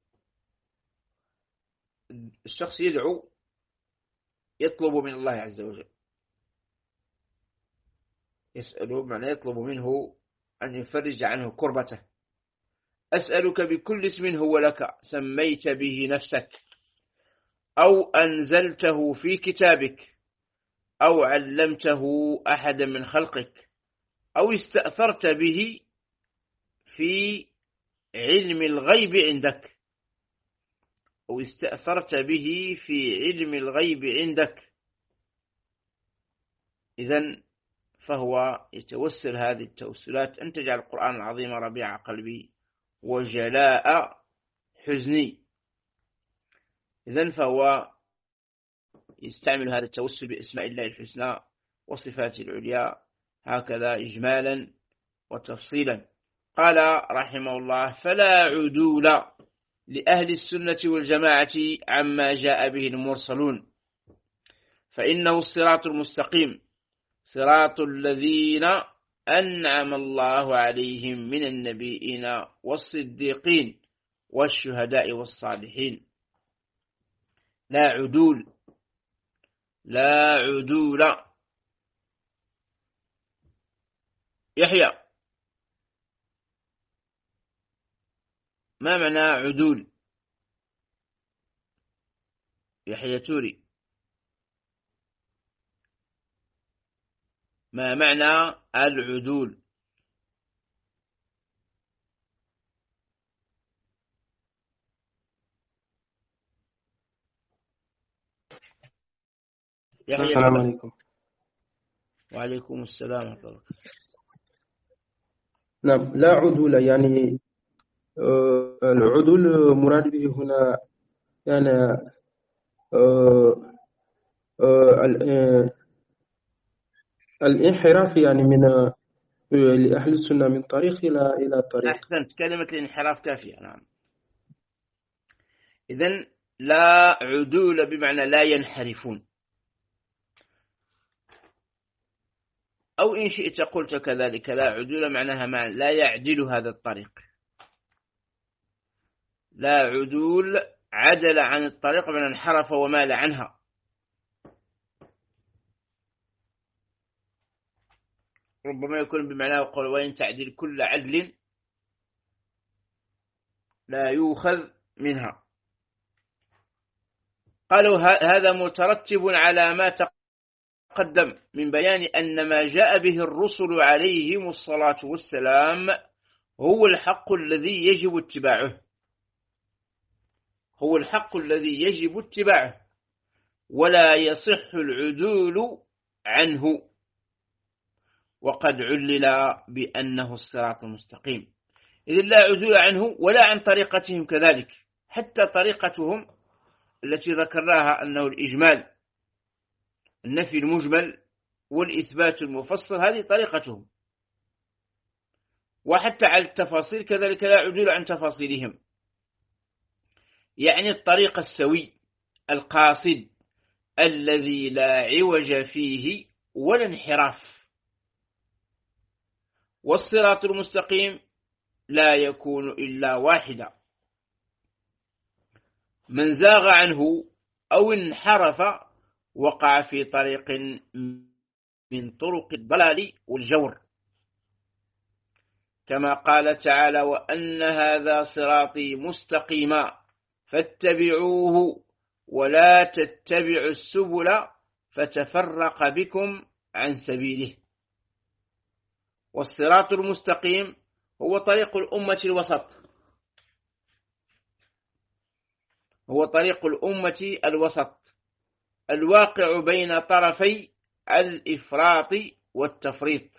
الشخص يدعو يطلب من الله عز وجل، يسأله معنى يطلب منه أن يفرج عنه كربته. أسألك بكل اسم هو لك سميت به نفسك أو أنزلته في كتابك أو علمته أحدا من خلقك أو استأثرت به في علم الغيب عندك. أو استأثرت به في علم الغيب عندك، إذن فهو يتوسل هذه التوسلات أن تجعل القرآن العظيم ربيع قلبي وجلاء حزني. إذن فهو يستعمل هذا التوسل بأسماء الله الحسنى وصفاته العليا هكذا إجمالا وتفصيلا. قال رحمه الله: فلا عدول لأهل السنة والجماعة عما جاء به المرسلون، فإنه الصراط المستقيم، صراط الذين أنعم الله عليهم من النبيين والصديقين والشهداء والصالحين. لا عدول، لا عدول. يحيى، ما معنى عدول؟ يحيى توري، ما معنى العدول؟ السلام عليكم. وعليكم السلام ورحمة الله. نعم، لا عدول يعني العدول مراد به هنا يعني الانحراف يعني من لأهل السنة من طريق إلى طريق. أحسنت، كلمة الانحراف كافية. نعم. إذن لا عدول بمعنى لا ينحرفون، أو إن شئت قلت كذلك لا عدول معناها معنى لا يعدل هذا الطريق. لا عدول عدل عن الطريق من انحرف ومال عنها. ربما يكون بمعنى قول وإن تعدل كل عدل لا يؤخذ منها. قالوا هذا مترتب على ما تقدم من بيان أن ما جاء به الرسل عليهم الصلاة والسلام هو الحق الذي يجب اتباعه، هو الحق الذي يجب اتباعه، ولا يصح العدول عنه، وقد علل بأنه الصراط المستقيم. إذن لا عدول عنه ولا عن طريقتهم كذلك، حتى طريقتهم التي ذكرناها أنه الإجمال، النفي المجمل والإثبات المفصل، هذه طريقتهم. وحتى على التفاصيل كذلك لا عدول عن تفاصيلهم، يعني الطريق السوي القاصد الذي لا عوج فيه ولا انحراف. والصراط المستقيم لا يكون إلا واحدا، من زاغ عنه أو انحرف وقع في طريق من طرق الضلال والجور، كما قال تعالى: وأن هذا صراطي مستقيما فاتبعوه ولا تتبعوا السبل فتفرق بكم عن سبيله. والصراط المستقيم هو طريق الأمة الوسط، هو طريق الأمة الوسط الواقع بين طرفي الإفراط والتفريط.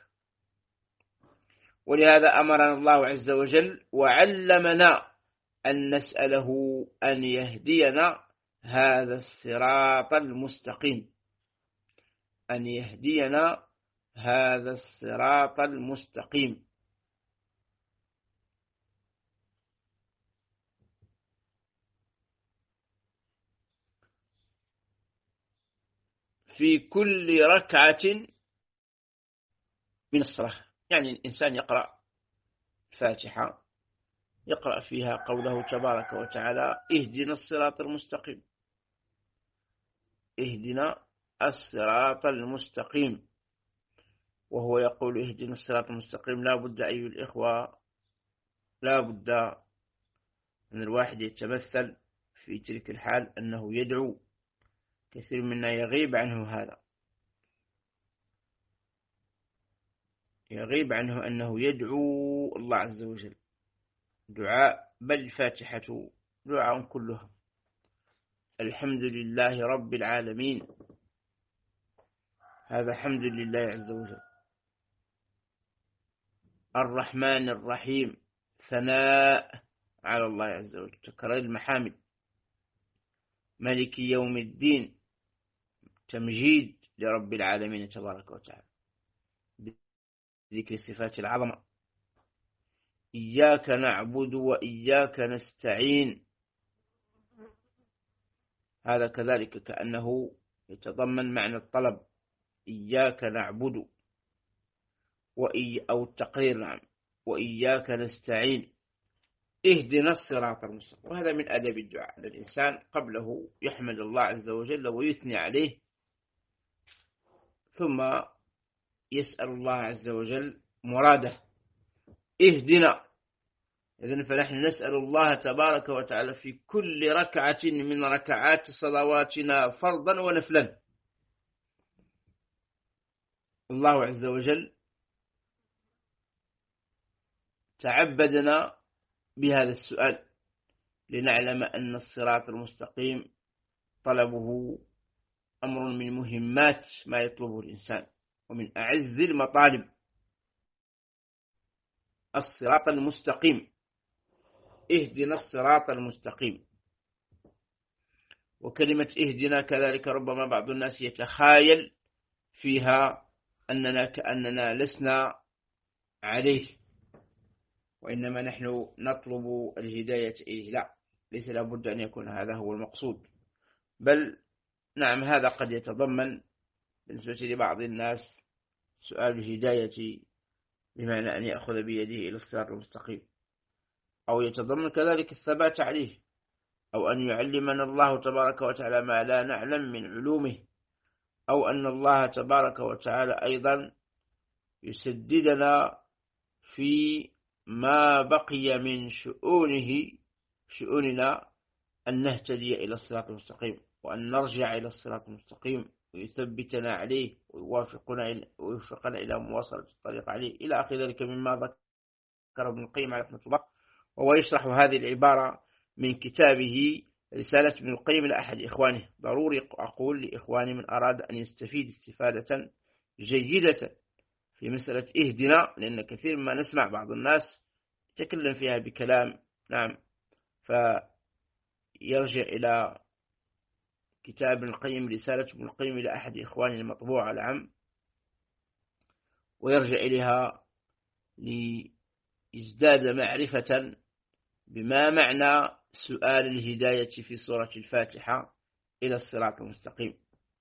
ولهذا أمرنا الله عز وجل وعلمنا أن نسأله أن يهدينا هذا الصراط المستقيم، أن يهدينا هذا الصراط المستقيم. في كل ركعة من الصلاة، يعني الإنسان يقرأ الفاتحة يقرأ فيها قوله تبارك وتعالى: اهدنا الصراط المستقيم، اهدنا الصراط المستقيم. وهو يقول اهدنا الصراط المستقيم، لا بد أيها الإخوة، لا بد أن الواحد يتمثل في تلك الحال أنه يدعو. كثير منا يغيب عنه هذا، يغيب عنه أنه يدعو الله عز وجل دعاء، بل الفاتحة دعاء كلها. الحمد لله رب العالمين، هذا حمد لله عز وجل. الرحمن الرحيم، ثناء على الله عز وجل، تكرار المحامد. مالك يوم الدين، تمجيد لرب العالمين تبارك وتعالى بذكر صفات العظمة. إياك نعبد وإياك نستعين، هذا كذلك كأنه يتضمن معنى الطلب، إياك نعبد أو التقرير، نعم، وإياك نستعين، اهدنا الصراط المستقيم. وهذا من أدب الدعاء، الإنسان قبله يحمد الله عز وجل ويثني عليه، ثم يسأل الله عز وجل مراده، اهدنا. إذن فنحن نسأل الله تبارك وتعالى في كل ركعة من ركعات صلواتنا فرضا ونفلا. الله عز وجل تعبدنا بهذا السؤال لنعلم أن الصراط المستقيم طلبه أمر من مهمات ما يطلبه الإنسان، ومن أعز المطالب الصراط المستقيم، اهدنا الصراط المستقيم. وكلمة اهدنا كذلك ربما بعض الناس يتخايل فيها أننا كأننا لسنا عليه، وإنما نحن نطلب الهداية إليه. لا، ليس لابد أن يكون هذا هو المقصود، بل نعم هذا قد يتضمن بالنسبة لبعض الناس سؤال الهداية بمعنى أن يأخذ بيده إلى الصراط المستقيم، أو يتضمن كذلك الثبات عليه، أو أن يعلمنا الله تبارك وتعالى ما لا نعلم من علومه، أو أن الله تبارك وتعالى أيضا يسددنا في ما بقي من شؤوننا أن نهتدي إلى الصراط المستقيم، وأن نرجع إلى الصراط المستقيم، ويثبتنا عليه ويوفقنا إلى مواصلة الطريق عليه، إلى آخر ذلك مما ذكر ابن القيم عليه رحمة الله. وهو يشرح هذه العبارة من كتابه رسالة ابن القيم لأحد إخوانه. ضروري أقول لإخواني من أراد أن يستفيد استفادة جيدة في مسألة اهدنا، لأن كثير ما نسمع بعض الناس يتكلم فيها بكلام، نعم، فيرجع إلى كتاب ابن القيم، رسالة ابن القيم إلى أحد إخوانه المطبوعة العام، ويرجع إليها ليزداد معرفة بما معنى سؤال الهداية في سورة الفاتحة إلى الصراط المستقيم.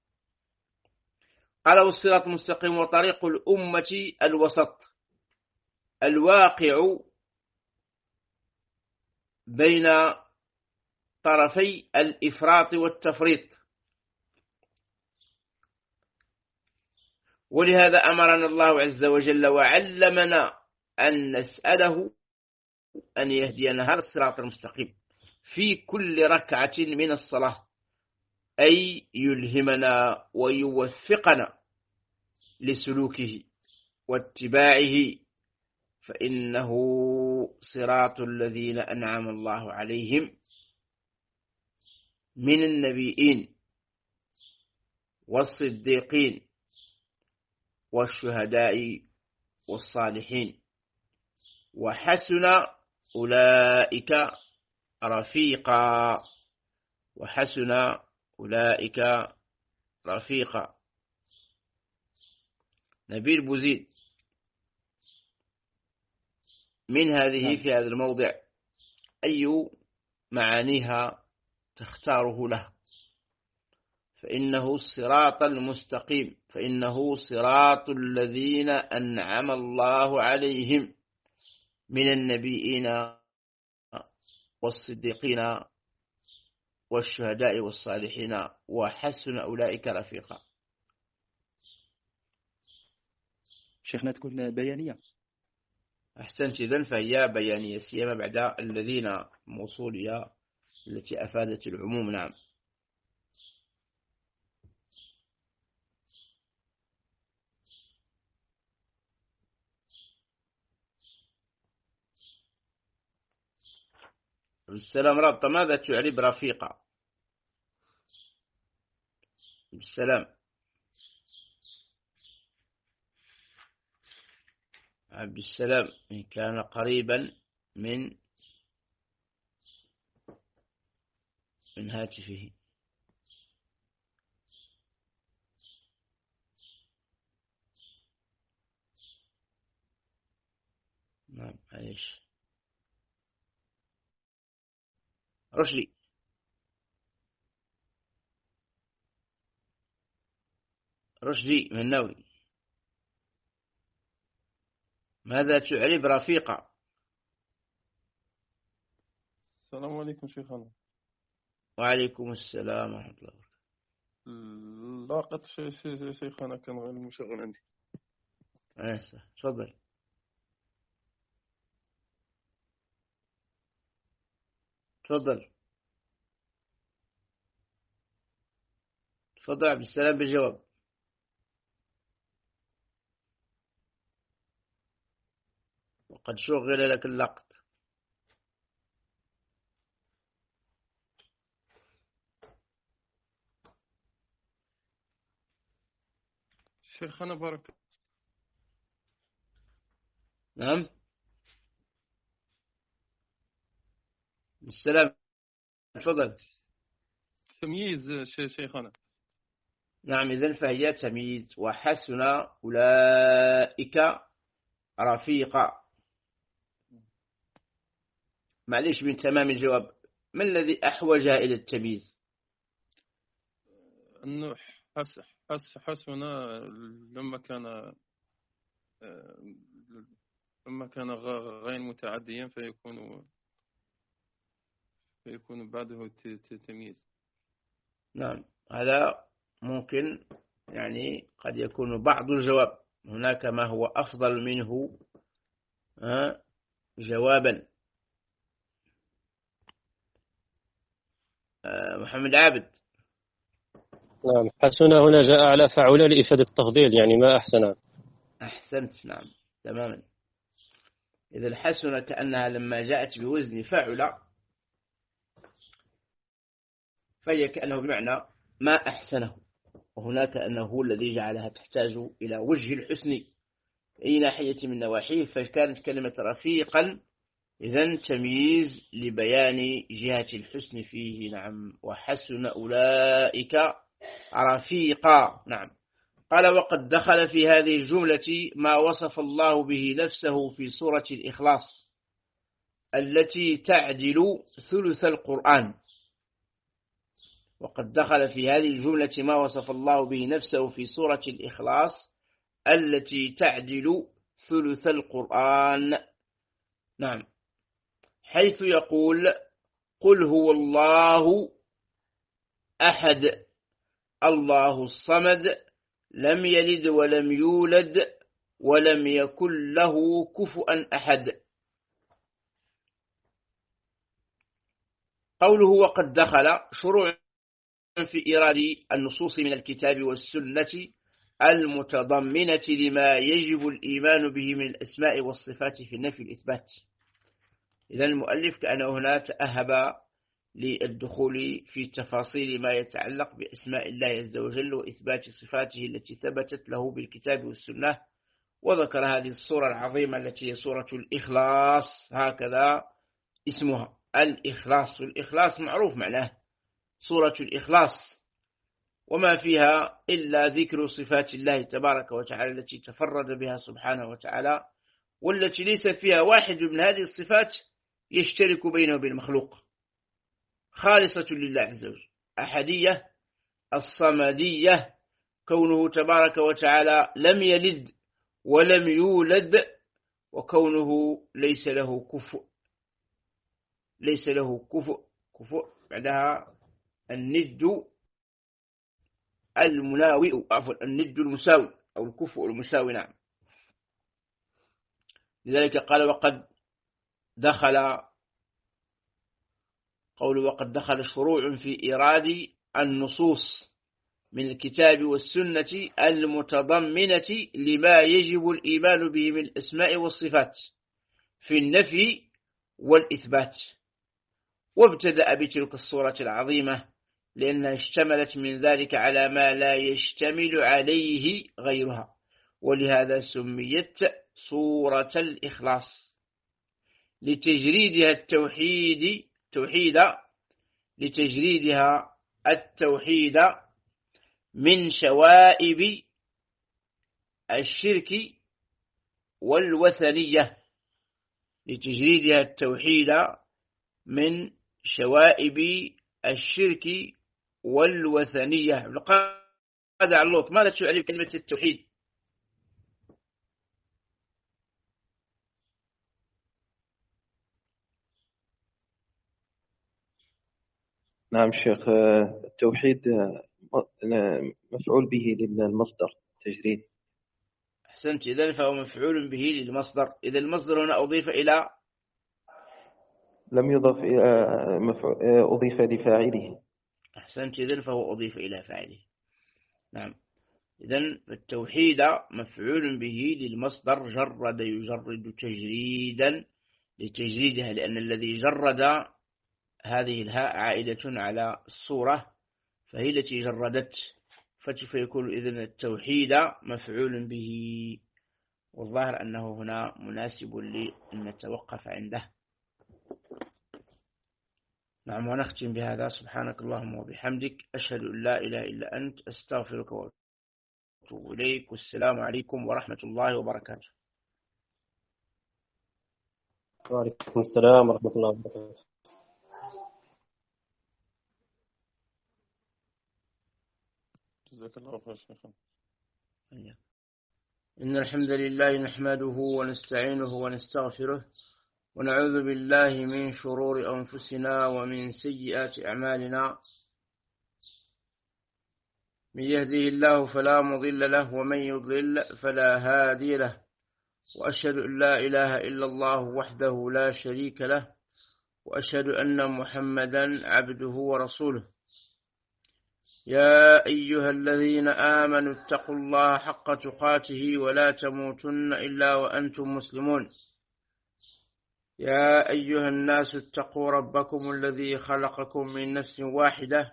قال: والصراط المستقيم وطريق الأمة الوسط الواقع بين طرفي الإفراط والتفريط. ولهذا أمرنا الله عز وجل وعلمنا أن نسأله أن يهدينا هذا الصراط المستقيم في كل ركعة من الصلاة، أي يلهمنا ويوفقنا لسلوكه واتباعه، فإنه صراط الذين أنعم الله عليهم من النبيين والصديقين والشهداء والصالحين، وحسن أولئك رفيقا. وحسن أولئك رفيقا. نبيل بوزيد، من هذه في هذا الموضع أي معانيها تختاره له؟ فإنه الصراط المستقيم، فإنه صراط الذين أنعم الله عليهم من النبيين والصديقين والشهداء والصالحين، وحسن أولئك رفيقا. شيخنا تكون بيانية. أحسنت، إذن فهي بيانية، سيما بعد الذين موصولية التي أفادت العموم. نعم. السلام رابطة، ماذا تعرب رفيقا؟ بالسلام. عبد السلام إن كان قريبا من هاتفه. نعم معليش. رشدي. رشدي مناوي، ماذا تعرب رفيقة؟ السلام عليكم شيخنا. وعليكم السلام ورحمة الله وبركاته. لا قد شيخنا كان غير المشغل عندي. تفضل. تفضل تفضل عبد السلام بالجواب. وقد شغل لك اللقط. شيخنا بارك. نعم بالسلام. تفضل. تمييز شيخنا. نعم إذن فهي تمييز. وحسن أولئك رفيقا. معليش من تمام الجواب، ما الذي أحوجها إلى التمييز؟ أنه حسن لما كان غير متعديا فيكون بعده تمييز. نعم هذا ممكن، يعني قد يكون بعض الجواب. هناك ما هو أفضل منه جوابا. محمد عابد. نعم حسن هنا جاء على فعل لإفادة التفضيل، يعني ما أحسن. أحسنت. نعم تماما. إذا الحسن كأنها لما جاءت بوزن فعل فهي كأنه بمعنى ما أحسنه، وهناك أنه هو الذي جعلها تحتاج إلى وجه الحسن أي ناحية من نواحيه، فكانت كلمة رفيقا إذن تمييز لبيان جهة الحسن فيه. نعم وحسن أولئك رفيقا. نعم قال وقد دخل في هذه الجملة ما وصف الله به نفسه في سورة الإخلاص التي تعدل ثلث القرآن. وقد دخل في هذه الجملة ما وصف الله به نفسه في سورة الإخلاص التي تعدل ثلث القرآن. نعم حيث يقول قل هو الله أحد الله الصمد لم يلد ولم يولد ولم يكن له كفؤا أحد. قوله وقد دخل شروع في إيراد النصوص من الكتاب والسنة المتضمنة لما يجب الإيمان به من الأسماء والصفات في النفي الإثبات. إذن المؤلف كأنه هنا تأهب للدخول في تفاصيل ما يتعلق بأسماء الله عز وجل وإثبات صفاته التي ثبتت له بالكتاب والسنة، وذكر هذه الصورة العظيمة التي هي صورة الإخلاص، هكذا اسمها الإخلاص. والإخلاص معروف معناه صورة الإخلاص، وما فيها إلا ذكر صفات الله تبارك وتعالى التي تفرد بها سبحانه وتعالى، والتي ليس فيها واحد من هذه الصفات يشترك بينه وبين المخلوق، خالصة لله عز وجل. أحدية، الصمدية، كونه تبارك وتعالى لم يلد ولم يولد، وكونه ليس له كفؤ. ليس له كفؤ. كفؤ بعدها الند المناوئ، عفوا الند المساوي أو الكفؤ المساوي. نعم لذلك قال وقد دخل، قول وقد دخل شروع في إيراد النصوص من الكتاب والسنة المتضمنة لما يجب الإيمان به من الأسماء والصفات في النفي والإثبات. وابتدأ بتلك الصورة العظيمة لأنها اشتملت من ذلك على ما لا يشتمل عليه غيرها، ولهذا سميت سورة الإخلاص لتجريدها التوحيد من شوائب الشرك والوثنية، لتجريدها التوحيد من شوائب الشرك والوثنية. قاد علوك ماذا تعني كلمة التوحيد؟ نعم شيخ، التوحيد مفعول به للمصدر تجريد. أحسنت، إذن فهو مفعول به للمصدر. إذا المصدر هنا أضيف إلى لم يضف أضيف لفاعله. أحسنت، إذن فهو أضيف إلى فاعله. نعم، إذن التوحيد مفعول به للمصدر جرد يجرد تجريدا لتجريدها، لأن الذي جرد هذه الهاء عائدة على الصورة فهي التي جردت، فيكون إذن التوحيد مفعول به، والظاهر أنه هنا مناسب لأن نتوقف عنده. نعم، ونختم بهذا. سبحانك اللهم وبحمدك، أشهد أن لا إله إلا أنت، أستغفرك وأتوب إليك، والسلام عليكم ورحمة الله وبركاته. وعليكم السلام ورحمة الله وبركاته. جزاك الله خير شيخنا. إن الحمد لله نحمده ونستعينه ونستغفره، ونعوذ بالله من شرور أنفسنا ومن سيئات أعمالنا. من يهده الله فلا مضل له، ومن يضلل فلا هادي له، وأشهد أن لا إله إلا الله وحده لا شريك له، وأشهد أن محمدا عبده ورسوله. يا أيها الذين آمنوا اتقوا الله حق تقاته ولا تموتن إلا وأنتم مسلمون. يا أيها الناس اتقوا ربكم الذي خلقكم من نفس واحدة،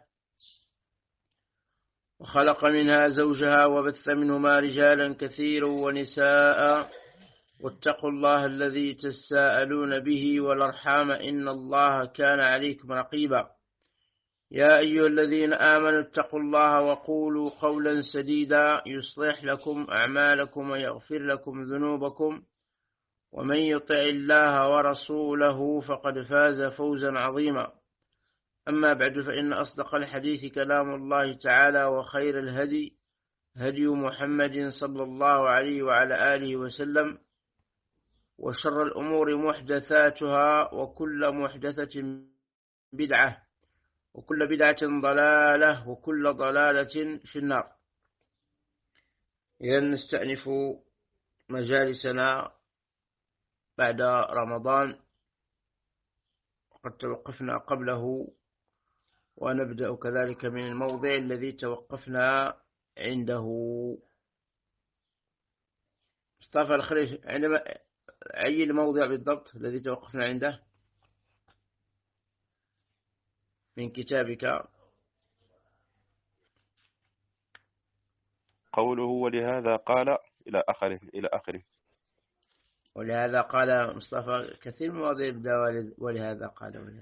وخلق منها زوجها، وبث منهما رجالا كثيرا ونساء، واتقوا الله الذي تساءلون به والأرحام إن الله كان عليكم رقيبا. يا أيها الذين آمنوا اتقوا الله وقولوا قولا سديدا يصلح لكم أعمالكم ويغفر لكم ذنوبكم، ومن يطع الله ورسوله فقد فاز فوزا عظيما. أما بعد، فإن أصدق الحديث كلام الله تعالى، وخير الهدي هدي محمد صلى الله عليه وعلى آله وسلم، وشر الأمور محدثاتها، وكل محدثة بدعة، وكل بدعة ضلالة، وكل ضلالة في النار. إذن نستأنف مجالسنا بعد رمضان، وقد توقفنا قبله، ونبدأ كذلك من الموضع الذي توقفنا عنده. مصطفى الخريج، عندما أي الموضع بالضبط الذي توقفنا عنده من كتابك؟ قوله ولهذا قال إلى آخره. ولهذا قال مصطفى، كثير من مواضيع يبدأ ولهذا قال.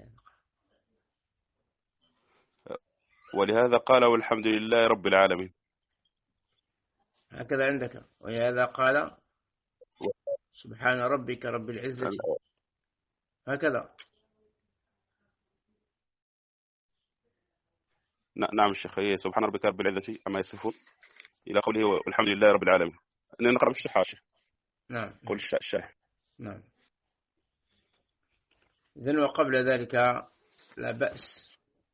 ولهذا قال والحمد لله رب العالمين، هكذا عندك. ولهذا قال سبحان ربك رب العزة، هكذا. نعم الشيخ، سبحان ربك رب العزة عما يصفون إلى قوله والحمد لله رب العالمين. نقرأ في الشحاشة. نعم، قول الشاح. نعم. إذن وقبل ذلك لا بأس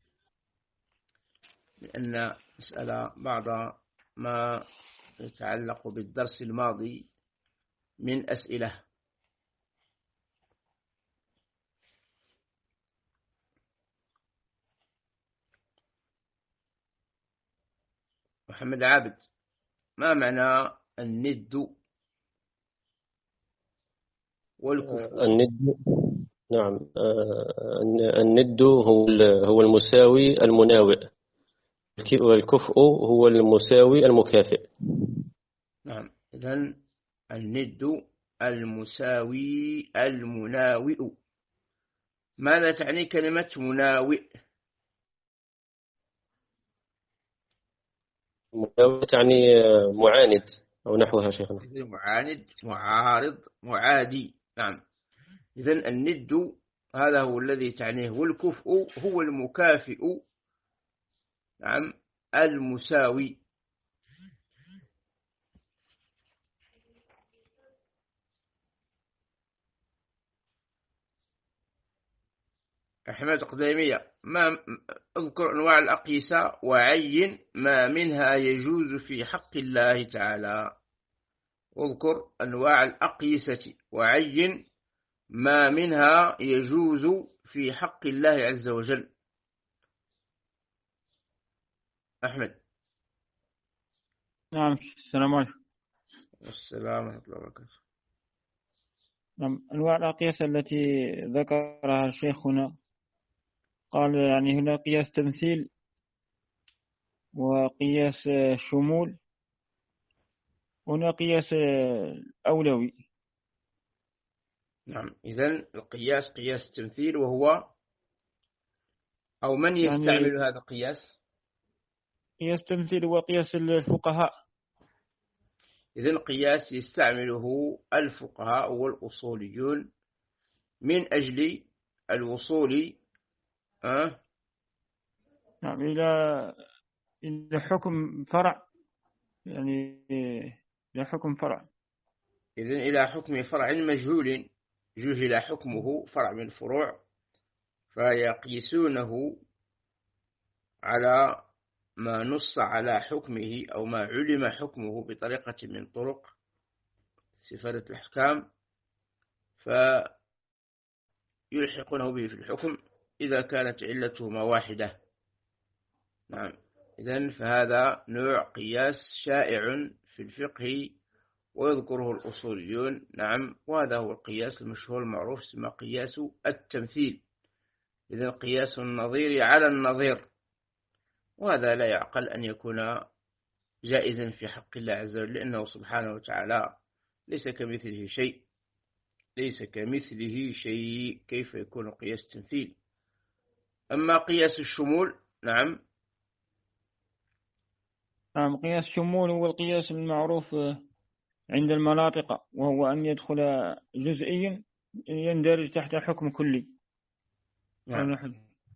لأن نسأل بعض ما يتعلق بالدرس الماضي من أسئلة. محمد عابد، ما معنى الند والكفر؟ الند، نعم، الند هو المساوي المناوئ، والكفء هو المساوي المكافئ. نعم. إذن الند المساوي المناوئ. ماذا تعني كلمة مناوئ؟ مناوئ تعني معاند أو نحوها شيخنا. معاند، معارض، معادي. نعم. إذن الند هذا هو الذي تعنيه، والكفء هو المكافئ. نعم. المساوي. أحمد قديمية، ما اذكر أنواع الأقيسة وعين ما منها يجوز في حق الله تعالى. اذكر أنواع الأقيسة وعين ما منها يجوز في حق الله عز وجل. أحمد. نعم. السلام عليكم. السلام ورحمة الله وبركاته. نعم. أنواع الأقيسة التي ذكرها شيخنا قال يعني هنا قياس تمثيل وقياس شمول، هنا قياس أولوي. نعم. إذن القياس قياس تمثيل، وهو أو من يستعمل يعني هذا القياس؟ قياس تمثيل هو قياس الفقهاء. إذن قياس يستعمله الفقهاء والأصوليون من أجل الوصول نعم إلى حكم فرع، يعني إلى حكم فرع. إذن إلى حكم فرع مجهول جهل حكمه، فرع من الفروع، فيقيسونه على ما نص على حكمه أو ما علم حكمه بطريقة من طرق استفادة الأحكام، فيلحقونه به في الحكم إذا كانت علتهما واحدة. نعم. إذن فهذا نوع قياس شائع في الفقه ويذكره الأصوليون. نعم. وهذا هو القياس المشهور المعروف، اسمه قياس التمثيل. إذن قياس النظير على النظير، وهذا لا يعقل أن يكون جائزا في حق الله عز وجل، لأنه سبحانه وتعالى ليس كمثله شيء، ليس كمثله شيء، كيف يكون قياس تمثيل؟ أما قياس الشمول، نعم. نعم. قياس الشمول هو القياس المعروف عند المناطق، وهو أن يدخل جزئي يندرج تحت حكم كلي. نعم.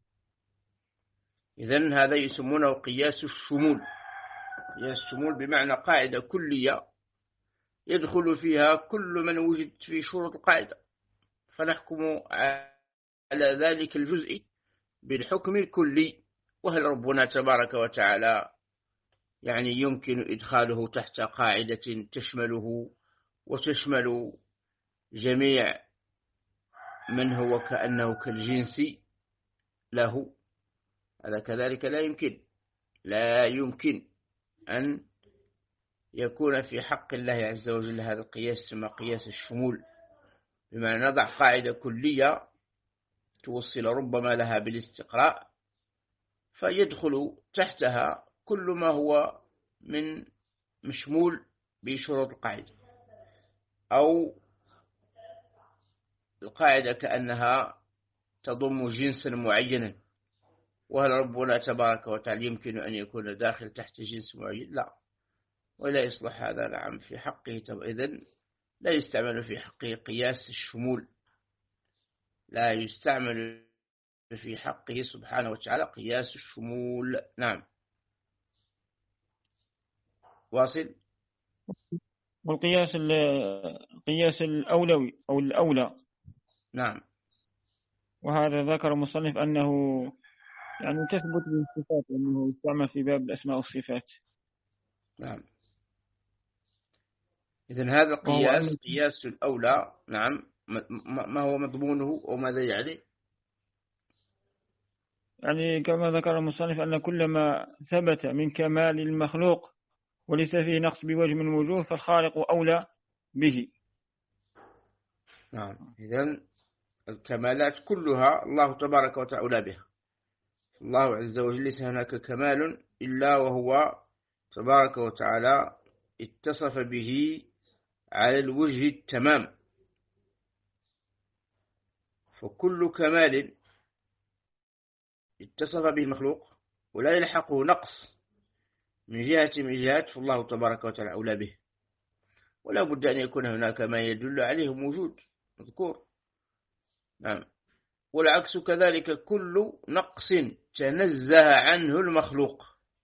إذن هذا يسمونه قياس الشمول. قياس الشمول بمعنى قاعدة كلية يدخل فيها كل من وجد في شروط القاعدة، فنحكم على ذلك الجزء بالحكم الكلي. وهل ربنا تبارك وتعالى يعني يمكن إدخاله تحت قاعدة تشمله وتشمل جميع من هو كأنه كالجنس له؟ هذا كذلك لا يمكن أن يكون في حق الله عز وجل هذا القياس، ثم قياس الشمول، بما نضع قاعدة كلية توصل ربما لها بالاستقراء، فيدخل تحتها كل ما هو من مشمول بشروط القاعدة، أو القاعدة كأنها تضم جنسا معينا. وهل ربنا تبارك وتعالى يمكن أن يكون داخل تحت جنس معين؟ لا، ولا يصلح هذا. نعم. في حقه إذن لا يستعمل في حقه قياس الشمول، لا يستعمل في حقه سبحانه وتعالى قياس الشمول. نعم. واصل. والقياس القياس الأولوي أو الأولى. نعم. وهذا ذكر المصنف أنه يعني تثبت بالصفات، أنه يستعمل في باب الأسماء والصفات. نعم. إذن هذا القياس قياس الأولى. نعم. ما هو مضمونه أو ماذا يعني؟ يعني كما ذكر المصنف أن كل ما ثبت من كمال المخلوق وليس فيه نقص بوجه من الوجوه فالخالق أولى به. نعم. إذن الكمالات كلها الله تبارك وتعالى أولى بها، الله عز وجل ليس هناك كمال إلا وهو تبارك وتعالى اتصف به على الوجه التمام. فكل كمال اتصف به المخلوق ولا يلحقه نقص من جهات فالله تبارك وتعالى أولى به، ولا بد أن يكون هناك ما يدل عليه موجود مذكور. نعم. والعكس كذلك، كل نقص تنزه عنه المخلوق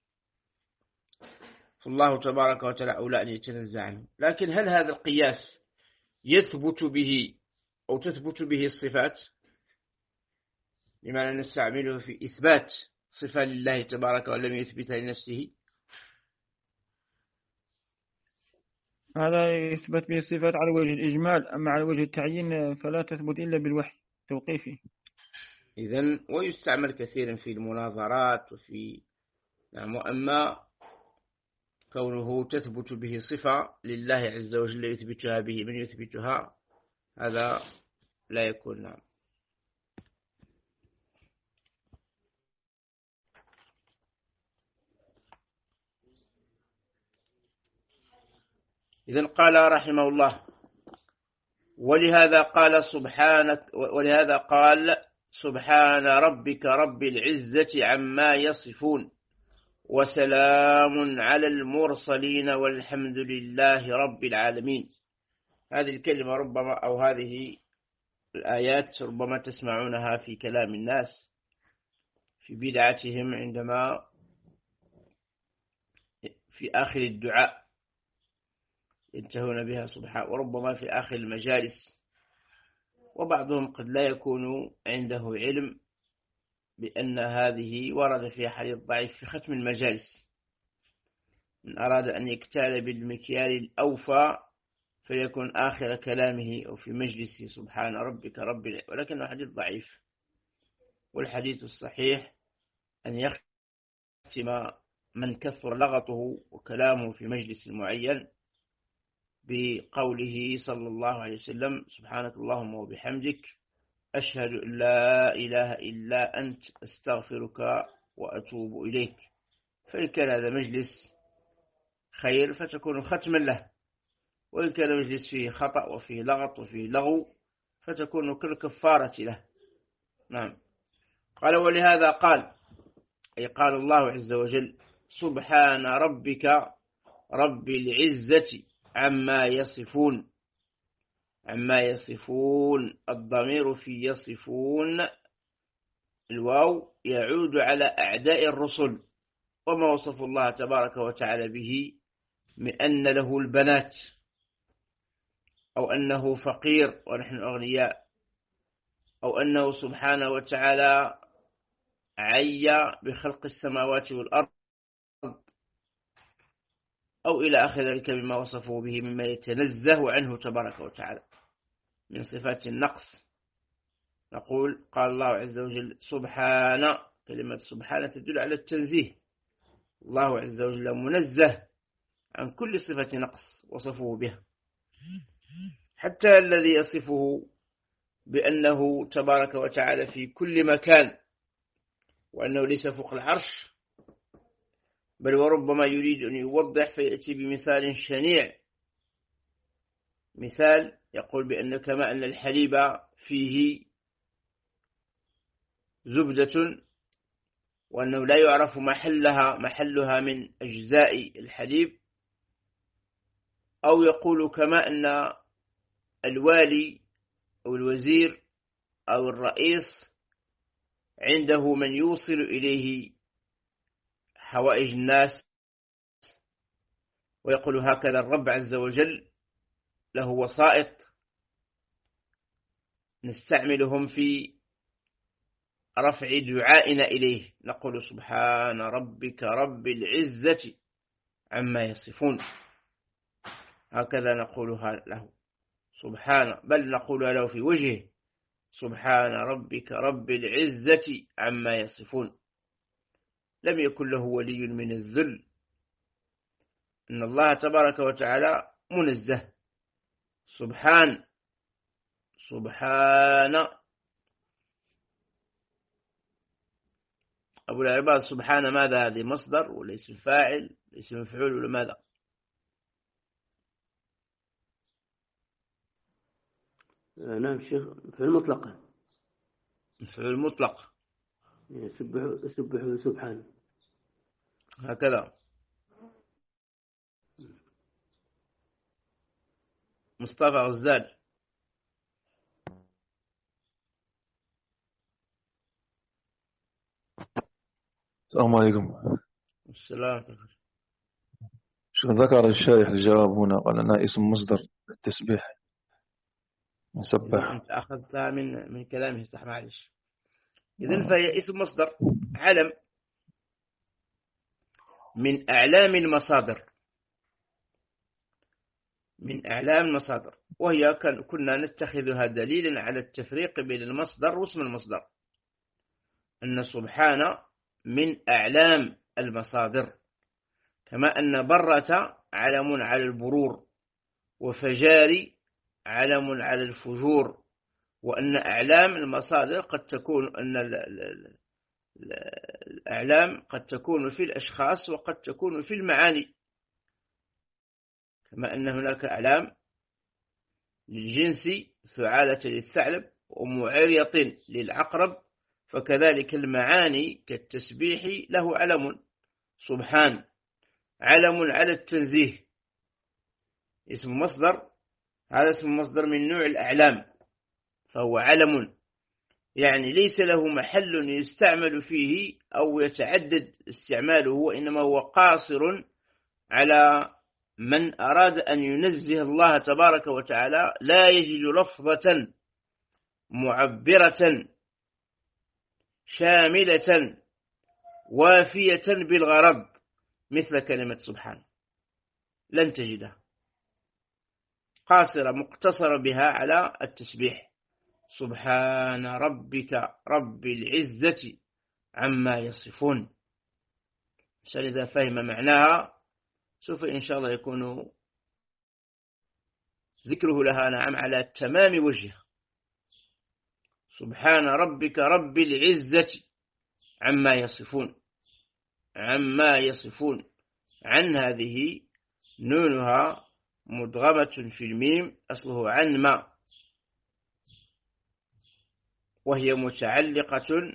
فالله تبارك وتعالى أولى أن يتنزه عنه. لكن هل هذا القياس يثبت به أو تثبت به الصفات، لماذا نستعمله في إثبات صفة لله تبارك ولم يثبتها لنفسه؟ هذا يثبت به الصفات على وجه الإجمال، أما على وجه التعيين فلا تثبت إلا بالوحي توقيفي. إذن ويستعمل كثيرا في المناظرات وفي نعم. وأما كونه تثبت به صفة لله عز وجل يثبتها به من يثبتها، هذا لا يكون. نعم. إذن قال رحمه الله: ولهذا قال سبحان ربك رب العزة عما يصفون وسلام على المرسلين والحمد لله رب العالمين. هذه الكلمة ربما أو هذه الآيات ربما تسمعونها في كلام الناس في بدعتهم عندما في آخر الدعاء ينتهون بها سبحان، وربما في آخر المجالس. وبعضهم قد لا يكون عنده علم بأن هذه ورد في حديث ضعيف في ختم المجالس: من أراد أن يكتال بالمكيال الأوفى فليكن آخر كلامه أو في مجلسه سبحان ربك رب العزة، ولكنه حديث ضعيف. والحديث الصحيح أن يختم من كثر لغطه وكلامه في مجلس معين بقوله صلى الله عليه وسلم: سبحانك اللهم وبحمدك أشهد أن لا إله إلا أنت أستغفرك وأتوب إليك. فإن كان هذا مجلس خير فتكون ختما له، وإن كان مجلس فيه خطأ وفيه لغط وفيه لغو فتكون كالكفارة له. نعم. قال: ولهذا قال، أي قال الله عز وجل: سبحان ربك رب العزة عما يصفون. عما يصفون، الضمير في يصفون الواو يعود على أعداء الرسل وما وصف الله تبارك وتعالى به من أن له البنات أو أنه فقير ونحن أغنياء، أو أنه سبحانه وتعالى عي بخلق السماوات والأرض، أو إلى آخر ذلك مما وصفه به مما يتنزه عنه تبارك وتعالى من صفات النقص. نقول قال الله عز وجل سبحان، كلمة سبحان تدل على التنزيه. الله عز وجل منزه عن كل صفة نقص وصفه بها، حتى الذي يصفه بأنه تبارك وتعالى في كل مكان وأنه ليس فوق العرش، بل وربما يريد أن يوضح فيأتي بمثال شنيع. مثال يقول بأن كما أن الحليب فيه زبدة وأنه لا يعرف محلها من أجزاء الحليب، أو يقول كما أن الوالي أو الوزير أو الرئيس عنده من يوصل إليه حوائج الناس، ويقول هكذا الرب عز وجل له وسائط نستعملهم في رفع دعائنا إليه، نقول سبحان ربك رب العزة عما يصفون، هكذا نقولها له سبحان، بل نقولها له في وجهه سبحان ربك رب العزة عما يصفون. لم يكن له ولي من الذل، إن الله تبارك وتعالى منزه. سبحان أبو العباد سبحان ماذا؟ هذه مصدر ولا اسم فاعل اسم مفعول ولا ماذا؟ نعم شيخ فعل مطلقة. مفعول مطلق. سبحوا سبحانه هكذا. مصطفى غزال. السلام عليكم. السلام. شو ذكر الشارح الجواب هنا قال أنها اسم مصدر التسبيح مسبح. أنت أخذتها من كلامه صح معلش. إذن فهي اسم مصدر علم من أعلام المصادر، من أعلام المصادر، وهي كنا نتخذها دليلا على التفريق بين المصدر واسم المصدر، أن سبحان من أعلام المصادر، كما أن برة علم على البرور، وفجاري علم على الفجور، وأن أعلام المصادر قد تكون أن الأعلام قد تكون في الأشخاص وقد تكون في المعاني، كما أن هناك أعلام للجنس ثعالة للثعلب ومعريط للعقرب، فكذلك المعاني كالتسبيح له علم. سبحان علم على التنزيه، اسم مصدر، هذا اسم مصدر من نوع الأعلام، فهو علم يعني ليس له محل يستعمل فيه أو يتعدد استعماله، وإنما هو قاصر على من أراد أن ينزه الله تبارك وتعالى، لا يجد لفظة معبرة شاملة وافية بالغرض مثل كلمة سبحان، لن تجدها، قاصرة مقتصرة بها على التسبيح. سبحان ربك رب العزة عما يصفون. إذا فهم معناها سوف إن شاء الله يكون ذكره لها نعم على تمام وجهه. سبحان ربك رب العزة عما يصفون، عما يصفون، عن هذه نونها مدغمة في الميم، أصله عن ما، وهي متعلقة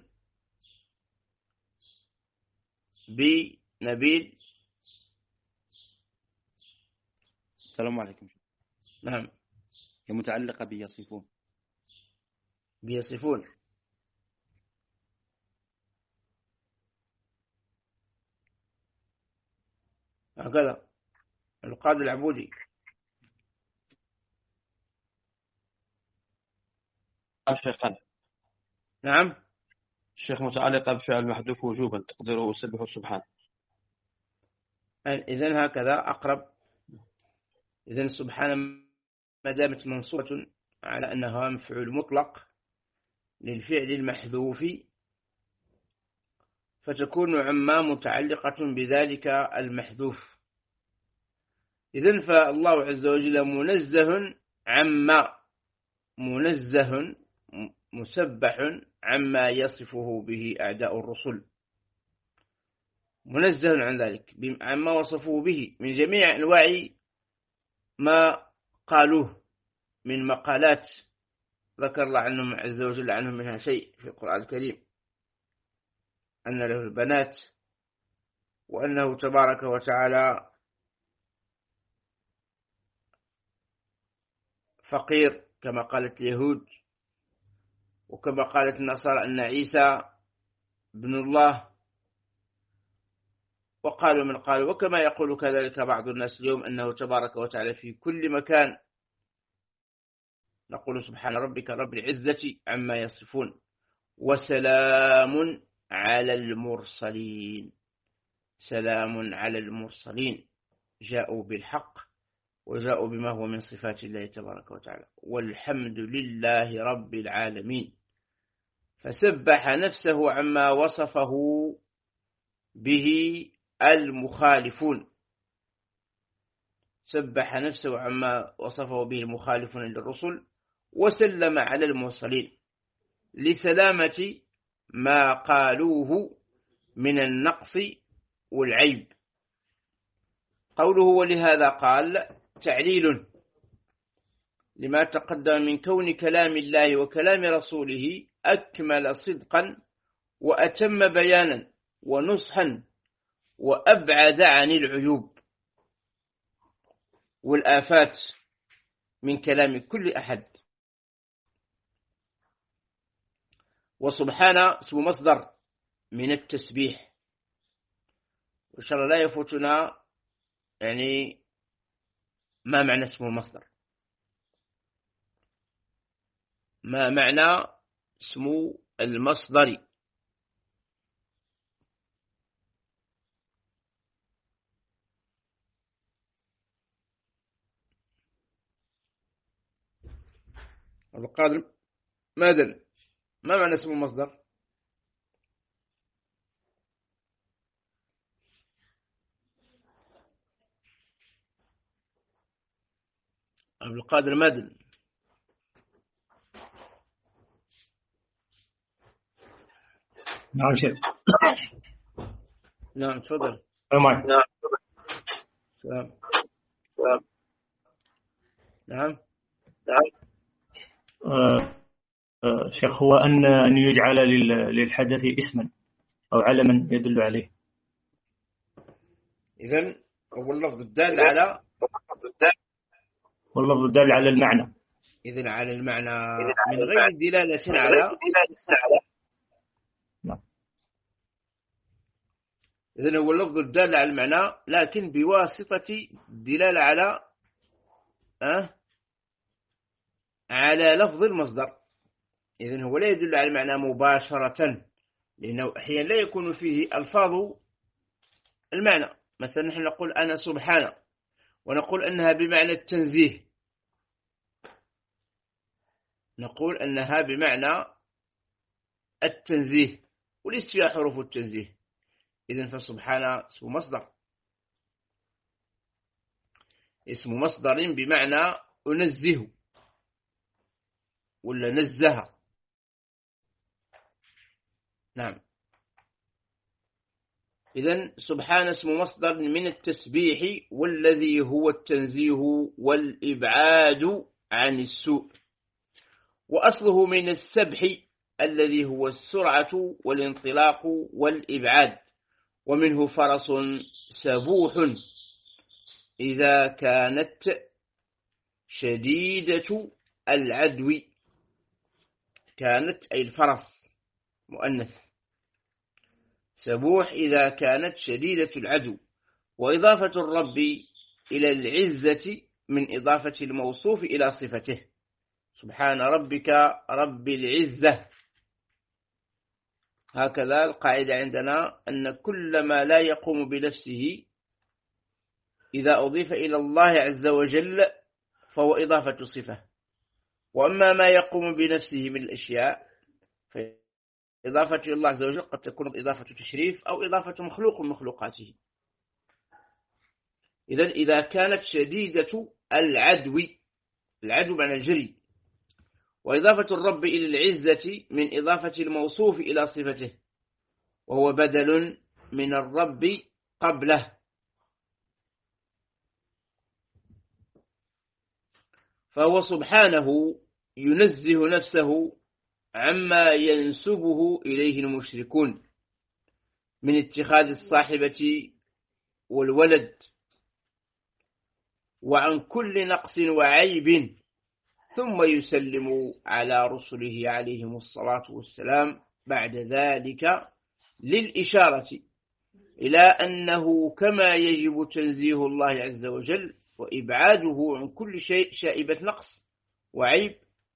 بنبيل. السلام عليكم. نعم. هي متعلقة بيصفون. بيصفون. هكذا القاضي العبودي. الشيخ. نعم. الشيخ متعلقة بفعل محذوف وجوبا تقديره سبح سبحان. إذن هكذا أقرب. إذن سبحان ما دامت منصوبة على أنها مفعول مطلق للفعل المحذوف، فتكون عما متعلقة بذلك المحذوف. إذن فالله عز وجل منزه عما، منزه مسبح عما يصفه به أعداء الرسل، منزه عن ذلك عما وصفوه به من جميع أنواع ما قالوه من مقالات ذكر الله عنهم عز وجل عنهم منها شيء في القرآن الكريم، أن له البنات، وأنه تبارك وتعالى فقير كما قالت اليهود، وكما قالت النصارى أن عيسى ابن الله، وقالوا من قالوا، وكما يقول كذلك بعض الناس اليوم أنه تبارك وتعالى في كل مكان. نقول سبحان ربك رب العزة عما يصفون وسلام على المرسلين. سلام على المرسلين، جاءوا بالحق وجاءوا بما هو من صفات الله تبارك وتعالى، والحمد لله رب العالمين. فسبح نفسه عما وصفه به المخالفون، سبح نفسه عما وصفه به المخالفون للرسل، وسلم على المرسلين لسلامة ما قالوه من النقص والعيب. قوله ولهذا قال تعليل لما تقدم من كون كلام الله وكلام رسوله أكمل صدقا وأتم بيانا ونصحا وأبعد عن العيوب والآفات من كلام كل أحد. وسبحانه اسم مصدر من التسبيح، وإن شاء الله لا يفوتنا يعني ما معنى اسم المصدر، ما معنى اسم المصدر. القادم ماذا ما معنى اسم المصدر؟ عبد القادر ماذا؟ نعم شيخ. نعم تفضل. نعم. سلام. نعم. شيخ هو أن يجعل للحدث اسما أو علما يدل عليه. إذن هو اللفظ الدال على واللفظ الدال على المعنى. إذن على المعنى من غير دلالة على. نعم. إذن هو اللفظ الدال على المعنى لكن بواسطة دلالة على لفظ المصدر. إذن هو لا يدل على المعنى مباشرة، لأنه أحيانا لا يكون فيه ألفاظ المعنى. مثلا نحن نقول أنا سبحانه ونقول أنها بمعنى التنزيه، نقول أنها بمعنى التنزيه وليس فيها حروف التنزيه. إذن فسبحانه اسم مصدر، اسم مصدر بمعنى أنزه ولا نزه. نعم. إذن سبحان اسم مصدر من التسبيح والذي هو التنزيه والإبعاد عن السوء، وأصله من السبح الذي هو السرعة والانطلاق والإبعاد، ومنه فرس سبوح إذا كانت شديدة العدو. كانت أي الفرس مؤنث، سبوح إذا كانت شديدة العدو. وإضافة الرب إلى العزة من إضافة الموصوف إلى صفته. سبحان ربك رب العزة. هكذا القاعدة عندنا أن كل ما لا يقوم بنفسه إذا أضيف إلى الله عز وجل فهو إضافة صفة، وأما ما يقوم بنفسه من الأشياء فإضافة إلى الله عز وجل قد تكون إضافة تشريف أو إضافة مخلوق من مخلوقاته. إذن إذا كانت شديدة العدو، العدو معنى الجري، وإضافة الرب إلى العزة من إضافة الموصوف إلى صفته، وهو بدل من الرب قبله. فهو سبحانه ينزه نفسه عما ينسبه إليه المشركون من اتخاذ الصاحبة والولد، وعن كل نقص وعيب، ثم يسلم على رسله عليهم الصلاة والسلام بعد ذلك للإشارة إلى أنه كما يجب تنزيه الله عز وجل وإبعاده عن كل شيء شائبة نقص وعيب،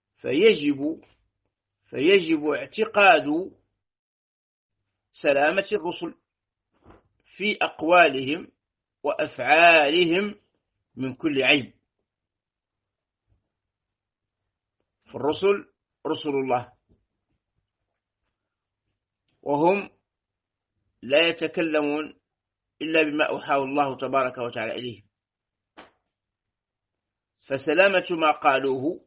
فيجب اعتقاد سلامة الرسل في أقوالهم وأفعالهم من كل عيب. فالرسل رسل الله، وهم لا يتكلمون إلا بما أوحاه الله تبارك وتعالى إليه، فسلامة ما قالوه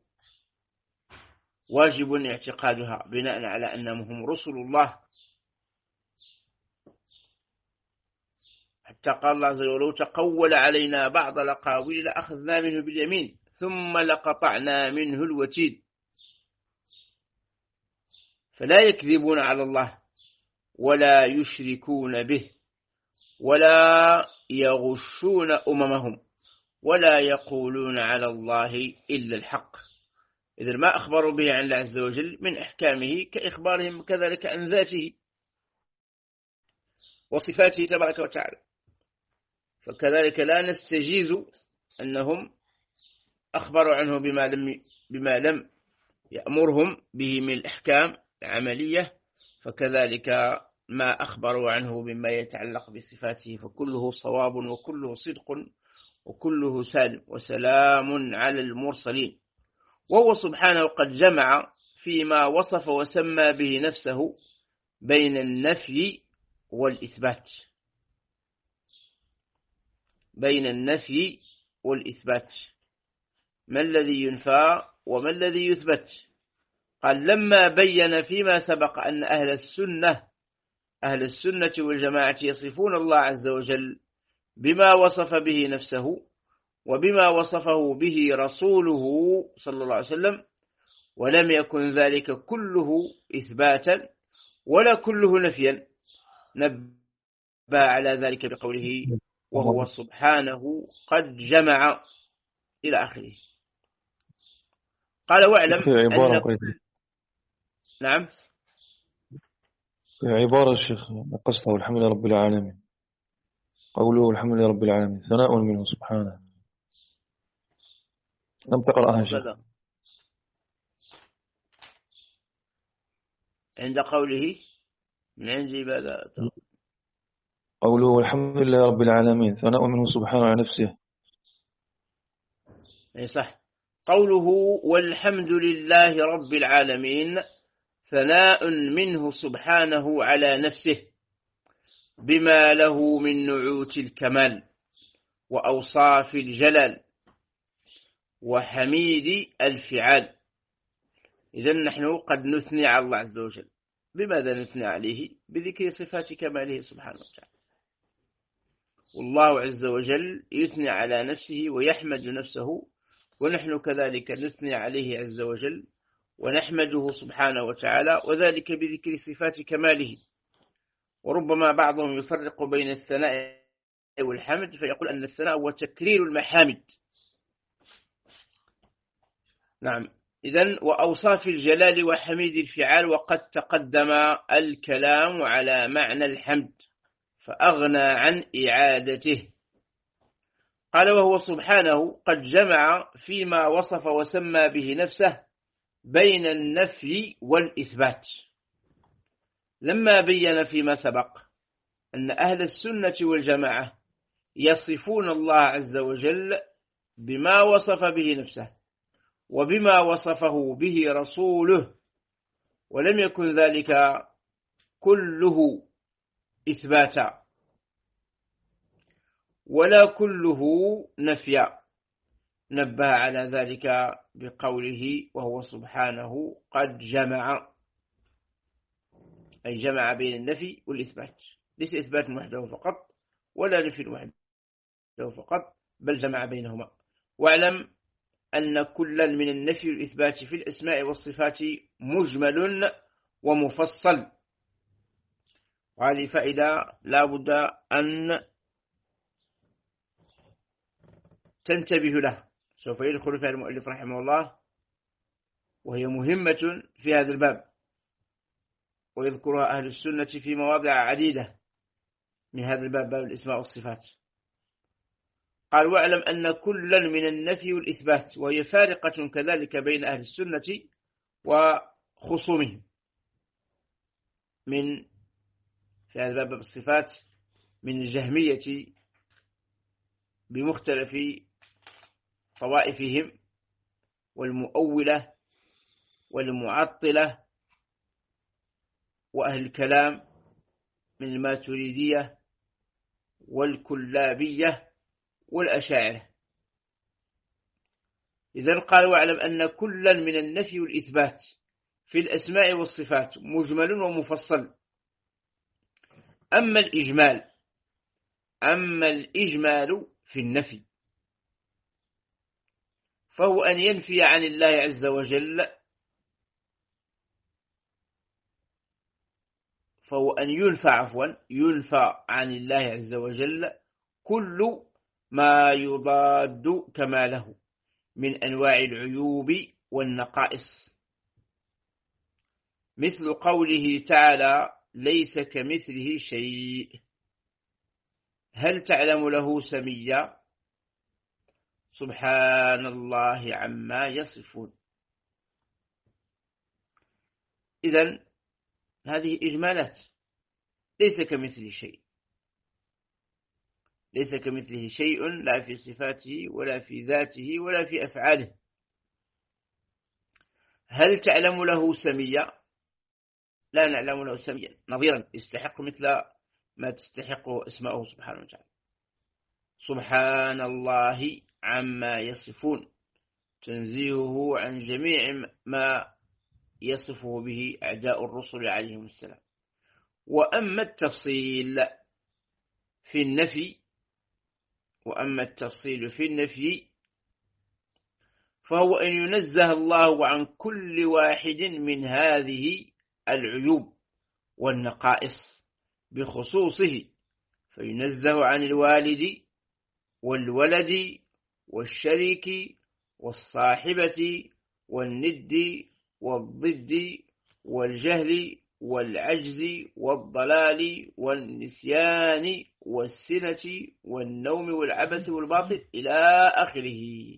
واجب اعتقادها بناء على أنهم هم رسل الله قال الله عز وجل: تقول علينا بعض الأقاويل لأخذنا منه باليمين ثم لقطعنا منه الوتين. فلا يكذبون على الله ولا يشركون به ولا يغشون أممهم ولا يقولون على الله إلا الحق. إذن ما أخبروا به عن الله عز وجل من أحكامه كإخبارهم كذلك عن ذاته وصفاته تبارك وتعالى. فكذلك لا نستجيز أنهم أخبروا عنه بما لم يأمرهم به من الأحكام العملية، فكذلك ما أخبروا عنه مما يتعلق بصفاته فكله صواب وكله صدق وكله سالم وسلام على المرسلين. وهو سبحانه قد جمع فيما وصف وسمى به نفسه بين النفي والإثبات، بين النفي والإثبات، ما الذي ينفى وما الذي يثبت. قال: لما بين فيما سبق أن أهل السنة والجماعة يصفون الله عز وجل بما وصف به نفسه وبما وصفه به رسوله صلى الله عليه وسلم، ولم يكن ذلك كله إثباتا ولا كله نفيا، نبه على ذلك بقوله: وهو سبحانه قد جمع إلى آخره. قال: واعلم أن نعم في عبارة الشيخ قصده الحمد لله رب العالمين، قوله الحمد لله رب العالمين ثناء منه سبحانه، لم تقرأها شيخ. عند قوله من عندي بدأ قوله الحمد لله رب العالمين ثناء منه سبحانه على نفسه. أي صح. قوله والحمد لله رب العالمين ثناء منه سبحانه على نفسه بما له من نعوت الكمال وأوصاف الجلال وحميد الفعال. إذن نحن قد نثني على الله عز وجل. بماذا نثني عليه؟ بذكر صفات كماله سبحانه وتعالى. والله عز وجل يثني على نفسه ويحمد نفسه، ونحن كذلك نثني عليه عز وجل ونحمده سبحانه وتعالى، وذلك بذكر صفات كماله. وربما بعضهم يفرق بين الثناء والحمد فيقول أن الثناء هو تكرير المحامد. نعم. إذن وأوصاف الجلال وحميد الفعال، وقد تقدم الكلام على معنى الحمد فأغنى عن إعادته. قال: وهو سبحانه قد جمع فيما وصف وسمى به نفسه بين النفي والإثبات. لما بين فيما سبق أن أهل السنة والجماعة يصفون الله عز وجل بما وصف به نفسه وبما وصفه به رسوله، ولم يكن ذلك كله إثباتا ولا كله نفيا، نبه على ذلك بقوله: وهو سبحانه قد جمع، أي جمع بين النفي والإثبات، ليس إثبات وحده فقط ولا نفي وحده فقط، بل جمع بينهما. واعلم أن كلا من النفي والإثبات في الأسماء والصفات مجمل ومفصل. وهذه فائدة لا بد أن تنتبه له، سوف يدخل فيها المؤلف رحمه الله، وهي مهمة في هذا الباب، ويذكرها أهل السنة في مواضع عديدة من هذا الباب، باب الأسماء والصفات. قال: واعلم أن كلا من النفي والإثبات، وهي فارقة كذلك بين أهل السنة وخصومهم من في هذا الباب الصفات، من الجهمية بمختلف طوائفهم والمؤولة والمعطلة وأهل الكلام من الماتريدية والكلابية والأشاعرة. إذن قال: واعلم أن كلا من النفي والإثبات في الأسماء والصفات مجمل ومفصل. أما الإجمال أما الإجمال في النفي فهو أن ينفي عن الله عز وجل، فهو أن ينفى عن الله عز وجل كل ما يضاد كماله من أنواع العيوب والنقائص، مثل قوله تعالى: ليس كمثله شيء، هل تعلم له سميا، سبحان الله عما يصفون. إذن هذه إجمالات، ليس كمثله شيء، ليس كمثله شيء لا في صفاته ولا في ذاته ولا في أفعاله. هل تعلم له سميا؟ لا نعلم له سميا نظيرا يستحق مثل ما تستحق اسماءه سبحانه وتعالى. سبحان الله عما يصفون، تنزيهه عن جميع ما يصفه به أعداء الرسل عليهم السلام. وأما التفصيل في النفي فهو أن ينزه الله عن كل واحد من هذه العيوب والنقائص بخصوصه، فينزه عن الوالد والولد والشريك والصاحبة والند والضد والجهل والعجز والضلال والنسيان والسنة والنوم والعبث والباطل إلى آخره.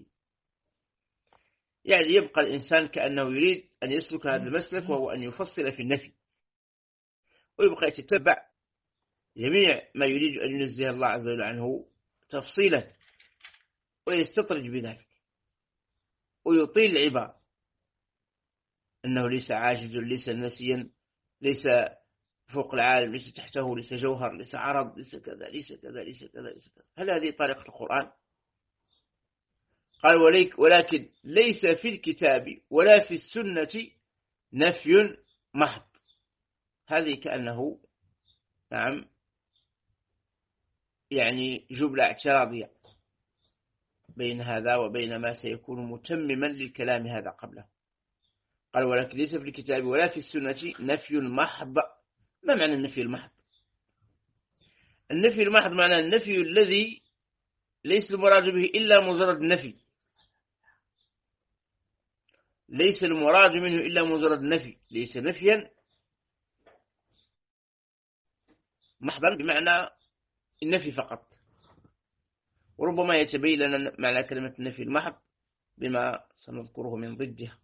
يعني يبقى الإنسان كأنه يريد أن يسلك هذا المسلك، وهو أن يفصل في النفي، ويبقى يتتبع جميع ما يريد أن ينزه الله عز وجل عنه تفصيلا، ويستطرج بذلك ويطيل العبارة، أنه ليس عاجز، ليس نسيا، ليس فوق العالم، ليس تحته، ليس جوهر، ليس عرض، ليس كذا، ليس كذا، ليس كذا، ليس كذا. هل هذه طريقة القرآن؟ قال: ولكن ليس في الكتاب ولا في السنة نفي محض. هذه كأنه يعني جملة اعتراضية بين هذا وبين ما سيكون متمما للكلام هذا قبله. قال: ولكن ليس في الكتاب ولا في السنة نفي محض. ما معنى النفي المحض؟ النفي المحض معنى النفي الذي ليس المراد به إلا مجرد النفي، ليس المراد منه إلا مجرد النفي، ليس نفيا محضا بمعنى النفي فقط. وربما يتبين لنا معنى كلمة النفي المحض بما سنذكره من ضدها.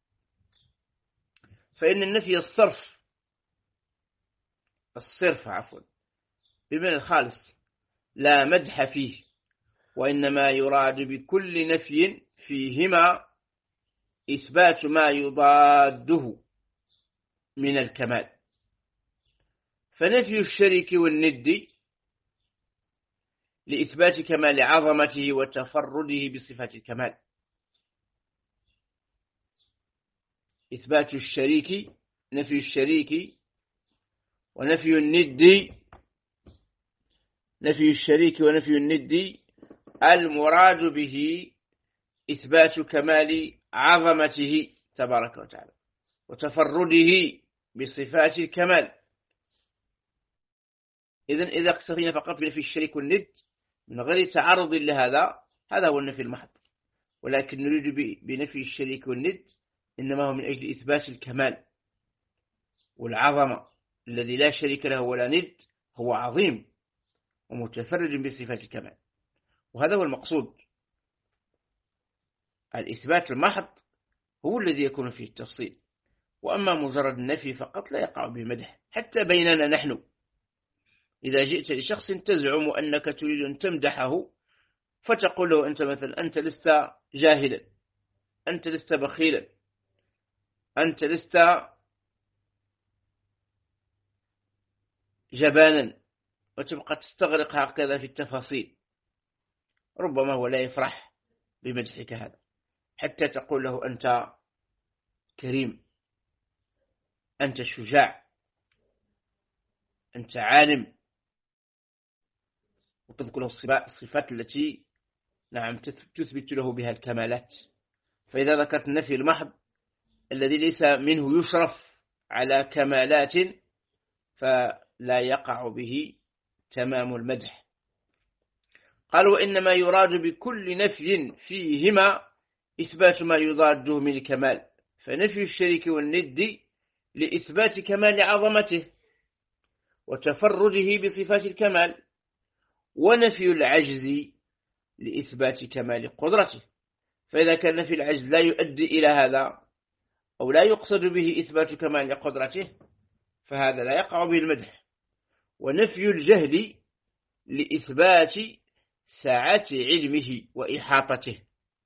فإن النفي الصرف بمعنى الخالص لا مدح فيه، وإنما يراد بكل نفي فيهما إثبات ما يضاده من الكمال. فنفي الشريك والند لإثبات كمال عظمته وتفرده بصفات الكمال. إثبات الشريك، نفي الشريك ونفي الند، نفي الشريك ونفي الند المراد به إثبات كمال عظمته تبارك وتعالى وتفرده بصفات الكمال. إذا اقتفينا فقط بنفي الشريك والند من غير تعرض لهذا، هذا هو النفي المحض. ولكن نريد بنفي الشريك والند إنما هو من أجل إثبات الكمال والعظمة، الذي لا شريك له ولا ند، هو عظيم ومتفرد بصفات الكمال، وهذا هو المقصود. الإثبات المحض هو الذي يكون فيه التفصيل، وأما مجرد النفي فقط لا يقع بمدح. حتى بيننا نحن إذا جئت لشخص تزعم أنك تريد أن تمدحه، فتقول له أنت مثلا: أنت لست جاهلا، أنت لست بخيلا، أنت لست جبانا، وتبقى تستغرق هكذا في التفاصيل. ربما هو لا يفرح بمدحك هذا، حتى تقول له: أنت كريم، أنت شجاع، أنت عالم. تذكر له الصفات التي نعم تثبت له بها الكمالات. فإذا ذكرت النفي المحض الذي ليس منه يشرف على كمالات فلا يقع به تمام المدح. قال وإنما يراد بكل نفي فيهما إثبات ما يضاده من الكمال، فنفي الشريك والند لإثبات كمال عظمته وتفرده بصفات الكمال، ونفي العجز لإثبات كمال قدرته. فإذا كان نفي العجز لا يؤدي إلى هذا أو لا يقصد به إثبات كمال قدرته فهذا لا يقع به المدح. ونفي الجهل لإثبات سعة علمه وإحاطته،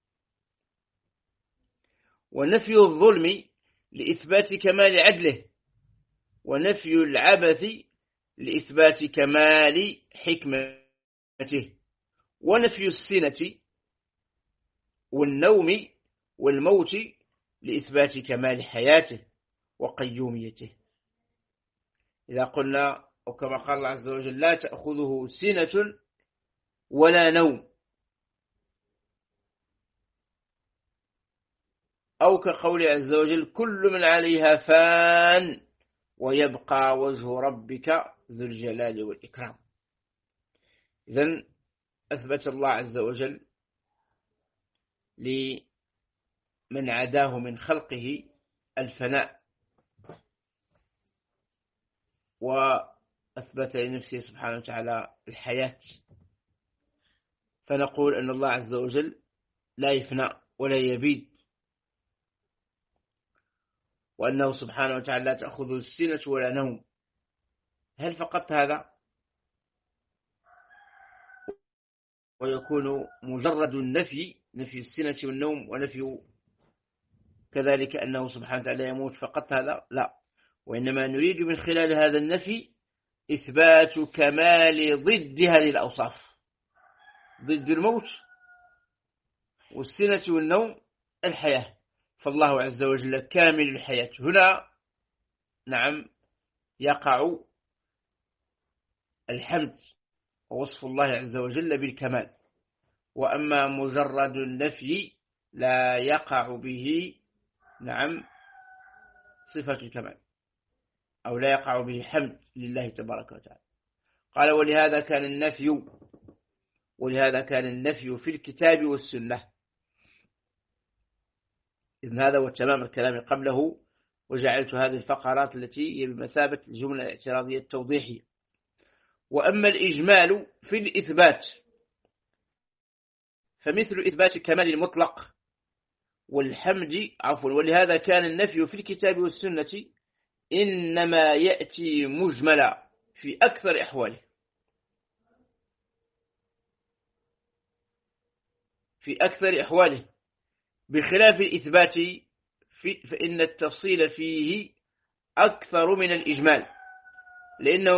ونفي الظلم لإثبات كمال عدله، ونفي العبث لإثبات كمال حكمته، ونفي السنة والنوم والموت لإثبات كمال حياته وقيوميته. إذا قلنا وكما قال الله عز وجل لا تأخذه سنة ولا نوم، أو كقول عز وجل كل من عليها فان ويبقى وجه ربك ذو الجلال والإكرام. إذن أثبت الله عز وجل لمن عداه من خلقه الفناء، وأثبت لنفسه سبحانه وتعالى الحياة، فنقول أن الله عز وجل لا يفنى ولا يبيد، وأنه سبحانه وتعالى لا تأخذه السنة ولا نوم. هل فقط هذا؟ ويكون مجرد النفي، نفي السنة والنوم ونفي كذلك أنه سبحانه وتعالى يموت فقط هذا؟ لا، وإنما نريد من خلال هذا النفي إثبات كمال ضد هذه الأوصاف، ضد الموت والسنة والنوم الحياة. فالله عز وجل كامل الحياة. هنا نعم يقع الحمد ووصف الله عز وجل بالكمال، وأما مجرد النفي لا يقع به نعم صفة الكمال، أو لا يقع به حمد لله تبارك وتعالى. قال ولهذا كان النفي في الكتاب والسنة. إذن هذا هو تمام الكلام قبله، وجعلت هذه الفقرات التي هي بمثابة الجملة الاعتراضية التوضيحية. وأما الإجمال في الإثبات فمثل إثبات الكمال المطلق والحمد ولهذا كان النفي في الكتاب والسنة إنما يأتي مجملا في أكثر أحواله، بخلاف الإثبات فإن التفصيل فيه أكثر من الإجمال، لأنه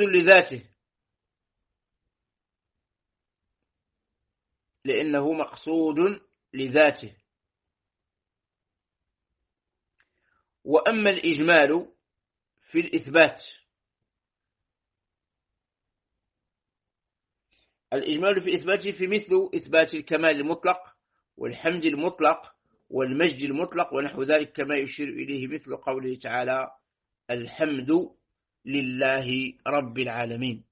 مقصود لذاته. وأما الإجمال في الإثبات في مثل إثبات الكمال المطلق والحمد المطلق والمجد المطلق ونحو ذلك، كما يشير إليه مثل قوله تعالى الحمد لله رب العالمين.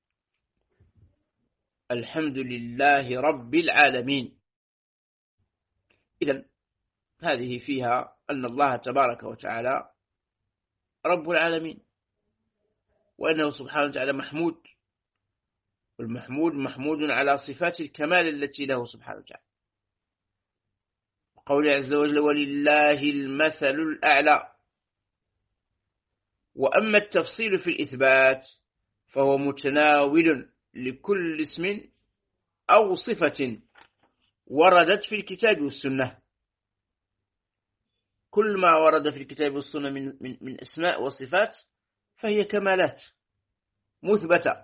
الحمد لله رب العالمين. إذن هذه فيها أن الله تبارك وتعالى رب العالمين، وأنه سبحانه وتعالى محمود، والمحمود محمود على صفات الكمال التي له سبحانه وتعالى. قوله عز وجل ولله المثل الأعلى. وأما التفصيل في الإثبات فهو متناول لكل اسم أو صفة وردت في الكتاب والسنة. كل ما ورد في الكتاب والسنة من اسماء وصفات فهي كمالات مثبتة.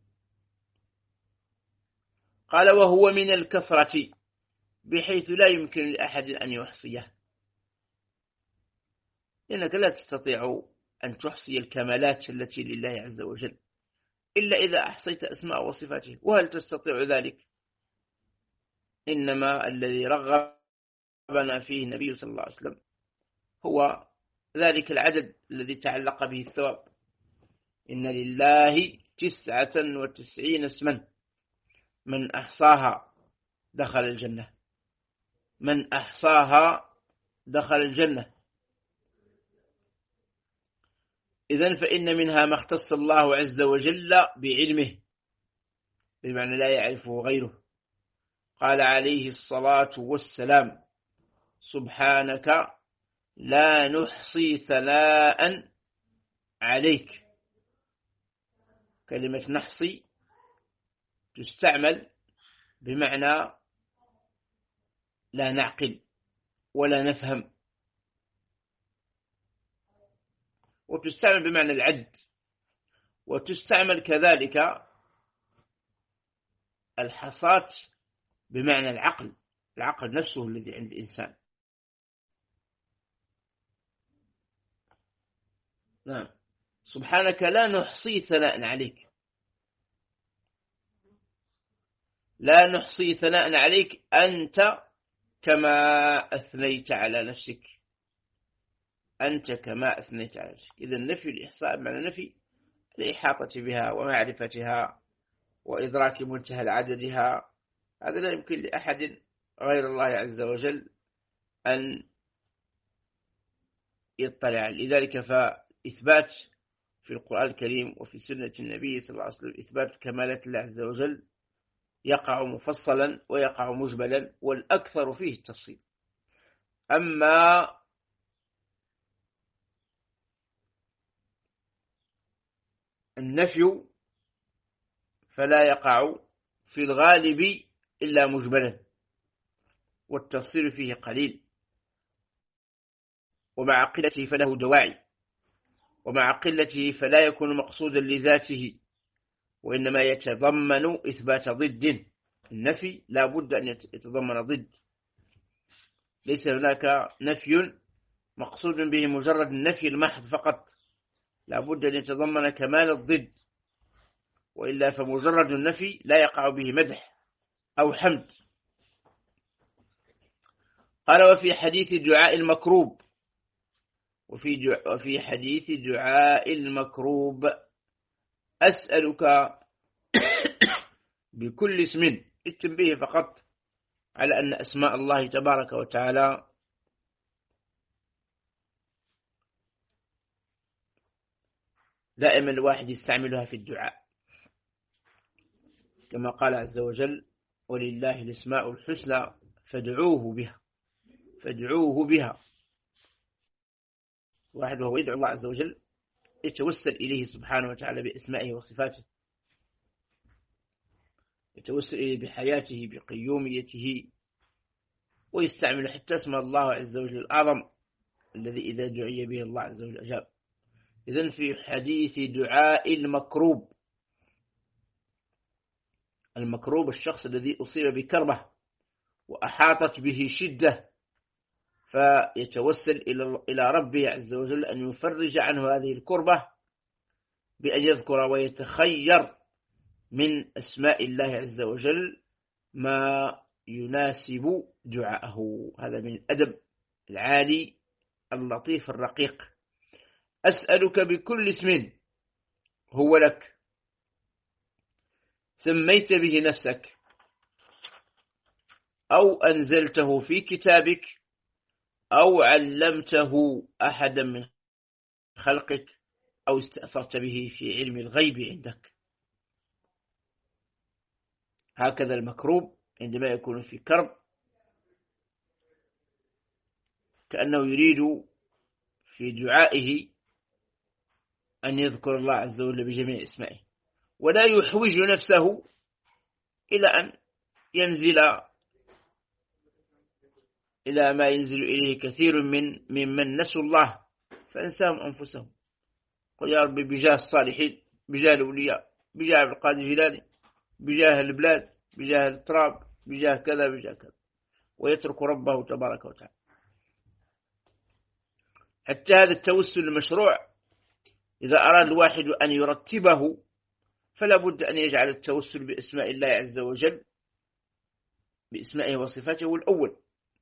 قال وهو من الكثرة بحيث لا يمكن لأحد أن يحصيه، لأنك لا تستطيع أن تحصي الكمالات التي لله عز وجل إلا إذا أحصيت أسماء وصفاته. وهل تستطيع ذلك؟ إنما الذي رغبنا فيه النبي صلى الله عليه وسلم هو ذلك العدد الذي تعلق به الثواب. إن لله 99 اسما من أحصاها دخل الجنة، من أحصاها دخل الجنة. إذن فإن منها ما اختص الله عز وجل بعلمه، بمعنى لا يعرفه غيره. قال عليه الصلاة والسلام: سبحانك لا نحصي ثناء عليك. كلمة نحصي تستعمل بمعنى لا نعقل ولا نفهم، وتستعمل بمعنى العد، وتستعمل كذلك الحصاة بمعنى العقل، العقل نفسه الذي عند الإنسان. نعم. سبحانك لا نحصي ثناء عليك، لا نحصي ثناء عليك أنت كما أثنيت على نفسك، أنت كما أثنيت على نفسك. إذا نفي الإحصاء معنى نفي الإحاطة بها ومعرفتها وإدراك منتهى عددها. هذا لا يمكن لأحد غير الله عز وجل أن يطلع. لذلك فإثبات في القرآن الكريم وفي سنة النبي صلى الله عليه وسلم إثبات كمالات الله عز وجل يقع مفصلا ويقع مجملا، والأكثر فيه التفصيل. أما النفي فلا يقع في الغالب إلا مجملا، والتفصيل فيه قليل، ومع قلته فله دواعي، ومع قلته فلا يكون مقصودا لذاته، وإنما يتضمن إثبات ضد. النفي لا بد أن يتضمن ضد، ليس هناك نفي مقصود به مجرد النفي المحض فقط، لا بد أن يتضمن كمال الضد، وإلا فمجرد النفي لا يقع به مدح أو حمد. قال: وفي حديث دعاء المكروب، وفي حديث دعاء المكروب: أسألك بكل اسم. التنبيه فقط على أن أسماء الله تبارك وتعالى دائما الواحد يستعملها في الدعاء، كما قال عز وجل: ولله الأسماء الحسنى فادعوه بها. فادعوه بها. واحد وهو يدعو الله عز وجل يتوسل إليه سبحانه وتعالى بأسمائه وصفاته، يتوسل إليه بحياته بقيوميته، ويستعمل حتى اسم الله عز وجل الأعظم الذي إذا دعي به الله عز وجل أجاب. إذن في حديث دعاء المكروب، المكروب الشخص الذي أصيب بكربة وأحاطت به شدة، فيتوسل إلى ربه عز وجل أن يفرج عنه هذه الكربة بأن يذكر ويتخير من أسماء الله عز وجل ما يناسب دعاءه. هذا من الأدب العالي اللطيف الرقيق. أسألك بكل اسم هو لك سميت به نفسك أو أنزلته في كتابك أو علمته أحدا من خلقك أو استأثرت به في علم الغيب عندك. هكذا المكروب عندما يكون في كرب كأنه يريد في دعائه أن يذكر الله عز وجل بجميع اسمائه، ولا يحوج نفسه إلى أن ينزل إلى ما ينزل إليه كثير ممن نسوا الله فأنساهم أنفسهم. قل يا ربي بجاه الصالحين، بجاه الأولياء، بجاه عبد القادر الجيلاني، بجاه البلاد، بجاه التراب، بجاه كذا بجاه كذا، ويترك ربه تبارك وتعالى. حتى هذا التوسل المشروع إذا أراد الواحد أن يرتبه فلا بد أن يجعل التوسل بأسماء الله عز وجل بأسمائه وصفاته هو الأول.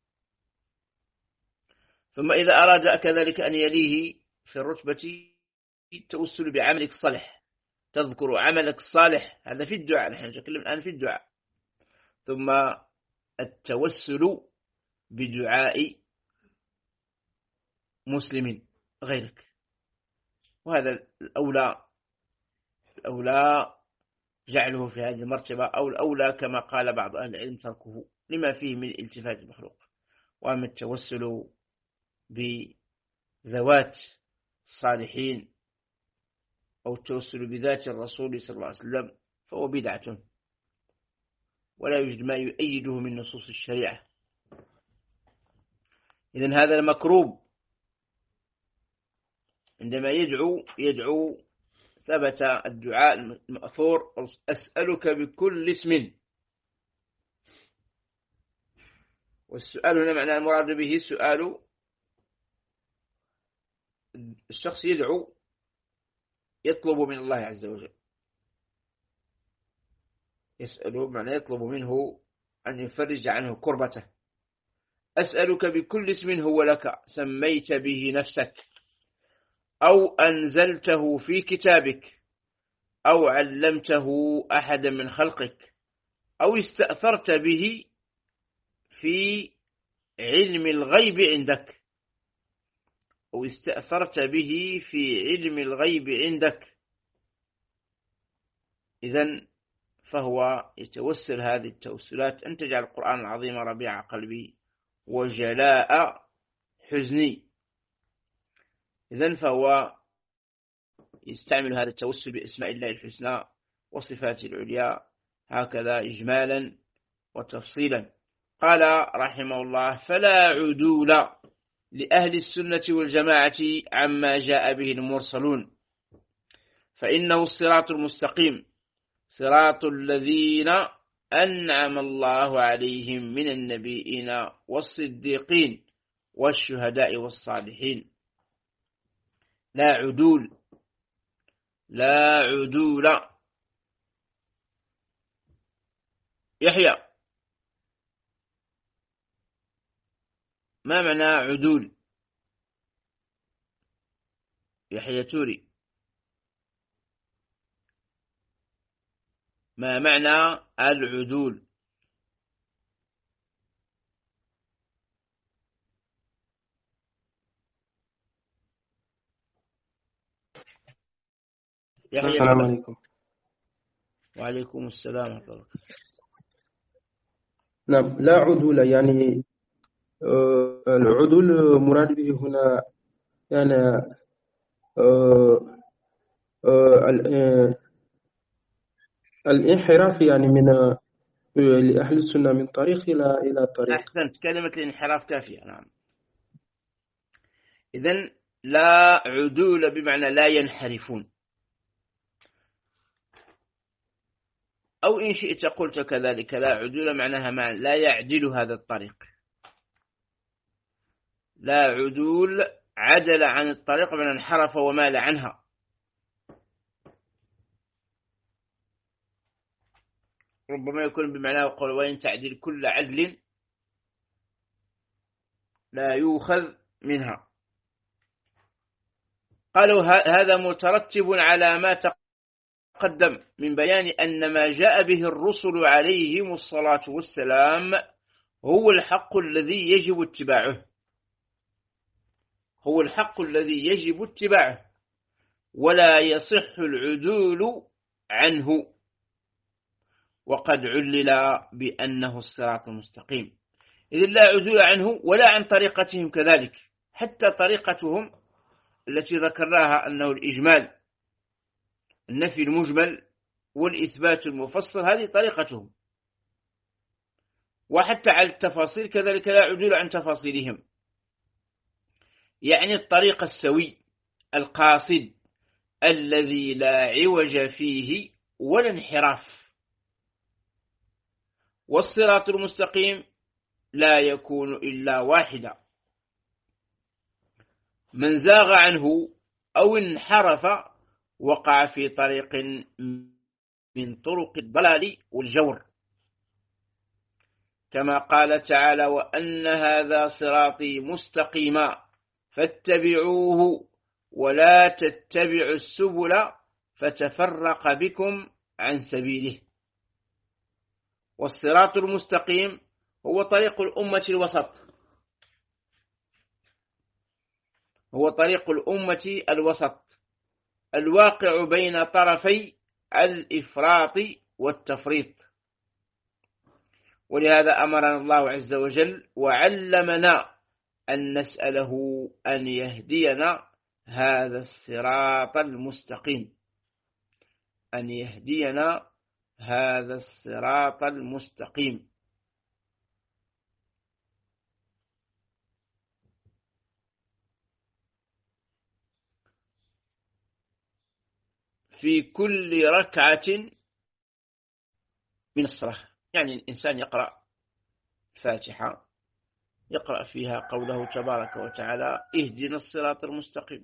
ثم إذا أراد كذلك أن يليه في الرتبة التوسل بعملك الصالح، تذكر عملك الصالح، هذا في الدعاء، نحن نتكلم الآن في الدعاء. ثم التوسل بدعاء مسلم غيرك، وهذا الأولى جعله في هذه المرتبة، أو الأولى كما قال بعض أهل العلم تركه لما فيه من التفات المخلوق. وأما التوسل بذوات الصالحين أو التوسل بذات الرسول صلى الله عليه وسلم فهو بدعة، ولا يوجد ما يؤيده من نصوص الشريعة. إذن هذا المكروب عندما يدعو ثبت الدعاء المأثور: أسألك بكل اسم. والسؤال هنا معنى المراد به سؤال الشخص يطلب من الله عز وجل، يسأله معنى يطلب منه أن يفرج عنه كربته. أسألك بكل اسم هو لك سميت به نفسك أو أنزلته في كتابك أو علمته أحدا من خلقك أو استأثرت به في علم الغيب عندك، أو استأثرت به في علم الغيب عندك. إذن فهو يتوسل هذه التوسلات أن تجعل القرآن العظيم ربيع قلبي وجلاء حزني. إذن فهو يستعمل هذا التوسل بأسماء الله الحسنى وصفاته العليا هكذا إجمالا وتفصيلا. قال رحمه الله: فلا عدول لأهل السنة والجماعة عما جاء به المرسلون، فإنه الصراط المستقيم، صراط الذين أنعم الله عليهم من النبيين والصديقين والشهداء والصالحين. لا عدول، لا عدول. يحيى، ما معنى عدول؟ يحيى توري، ما معنى العدول؟ السلام عليكم. وعليكم السلام ورحمة الله. نعم، لا عدول يعني العدول مراد به هنا يعني الانحراف يعني من لأهل السنة من طريق إلى طريق. أحسنت، كلمة الانحراف كافية. نعم. إذن لا عدول بمعنى لا ينحرفون، أو إن شئت قلت كذلك لا عدول معناها معنى لا يعدل هذا الطريق. لا عدول عدل عن الطريق من انحرف ومال عنها. ربما يكون بمعنى قول: وإن تعدل كل عدل لا يؤخذ منها. قالوا هذا مترتب على ما تقدم من بيان أن ما جاء به الرسل عليهم الصلاة والسلام هو الحق الذي يجب اتباعه، هو الحق الذي يجب اتباعه، ولا يصح العدول عنه، وقد علل بأنه الصراط المستقيم. إذن لا عدول عنه ولا عن طريقتهم كذلك، حتى طريقتهم التي ذكرناها أنه الإجمال، النفي المجمل والإثبات المفصل، هذه طريقتهم. وحتى على التفاصيل كذلك لا عدول عن تفاصيلهم، يعني الطريق السوي القاصد الذي لا عوج فيه ولا انحراف. والصراط المستقيم لا يكون إلا واحدا، من زاغ عنه أو انحرف وقع في طريق من طرق الضلال والجور، كما قال تعالى: وأن هذا صراطي مستقيما فاتبعوه ولا تتبعوا السبل فتفرق بكم عن سبيله. والصراط المستقيم هو طريق الأمة الوسط، هو طريق الأمة الوسط الواقع بين طرفي الإفراط والتفريط. ولهذا أمرنا الله عز وجل وعلمنا أن نسأله أن يهدينا هذا الصراط المستقيم، أن يهدينا هذا الصراط المستقيم. في كل ركعة من الصلاة، يعني الإنسان يقرأ الفاتحة، يقرأ فيها قوله تبارك وتعالى: اهدنا الصراط المستقيم،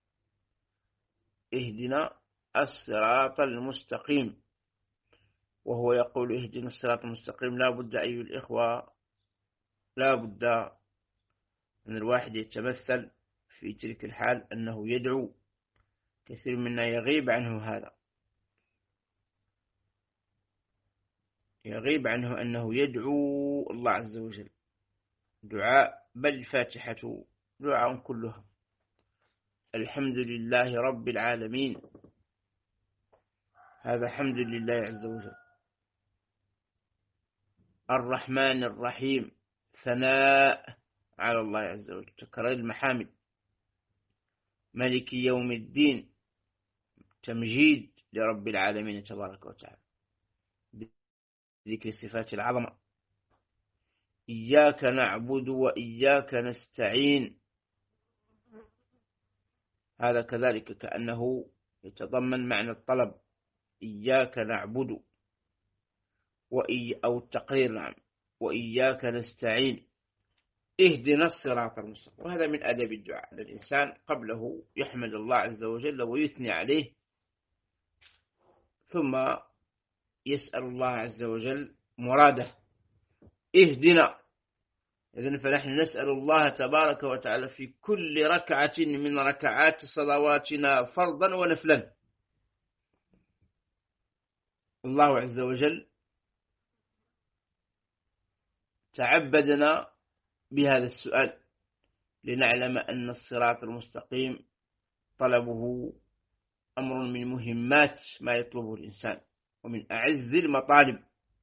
اهدنا الصراط المستقيم. وهو يقول اهدنا الصراط المستقيم، لا بد أيها الإخوة، لا بد أن الواحد يتمثل في تلك الحال أنه يدعو. كثير منا يغيب عنه هذا، يغيب عنه أنه يدعو الله عز وجل دعاء، بل الفاتحة دعاء كلها. الحمد لله رب العالمين، هذا حمد لله عز وجل. الرحمن الرحيم، ثناء على الله عز وجل، تكرار المحامد. مالك يوم الدين، تمجيد لرب العالمين تبارك وتعالى، ذكر صفات العظمة. إياك نعبد وإياك نستعين، هذا كذلك كأنه يتضمن معنى الطلب، إياك نعبد أو التقرير، نعم، وإياك نستعين اهدنا الصراط المستقيم. وهذا من أدب الدعاء، أن الإنسان قبله يحمد الله عز وجل ويثني عليه، ثم يسأل الله عز وجل مراده، اهدنا. إذن فنحن نسأل الله تبارك وتعالى في كل ركعة من ركعات صلواتنا فرضا ونفلا. الله عز وجل تعبدنا بهذا السؤال لنعلم أن الصراط المستقيم طلبه أمر من مهمات ما يطلبه الإنسان، ومن أعز المطالب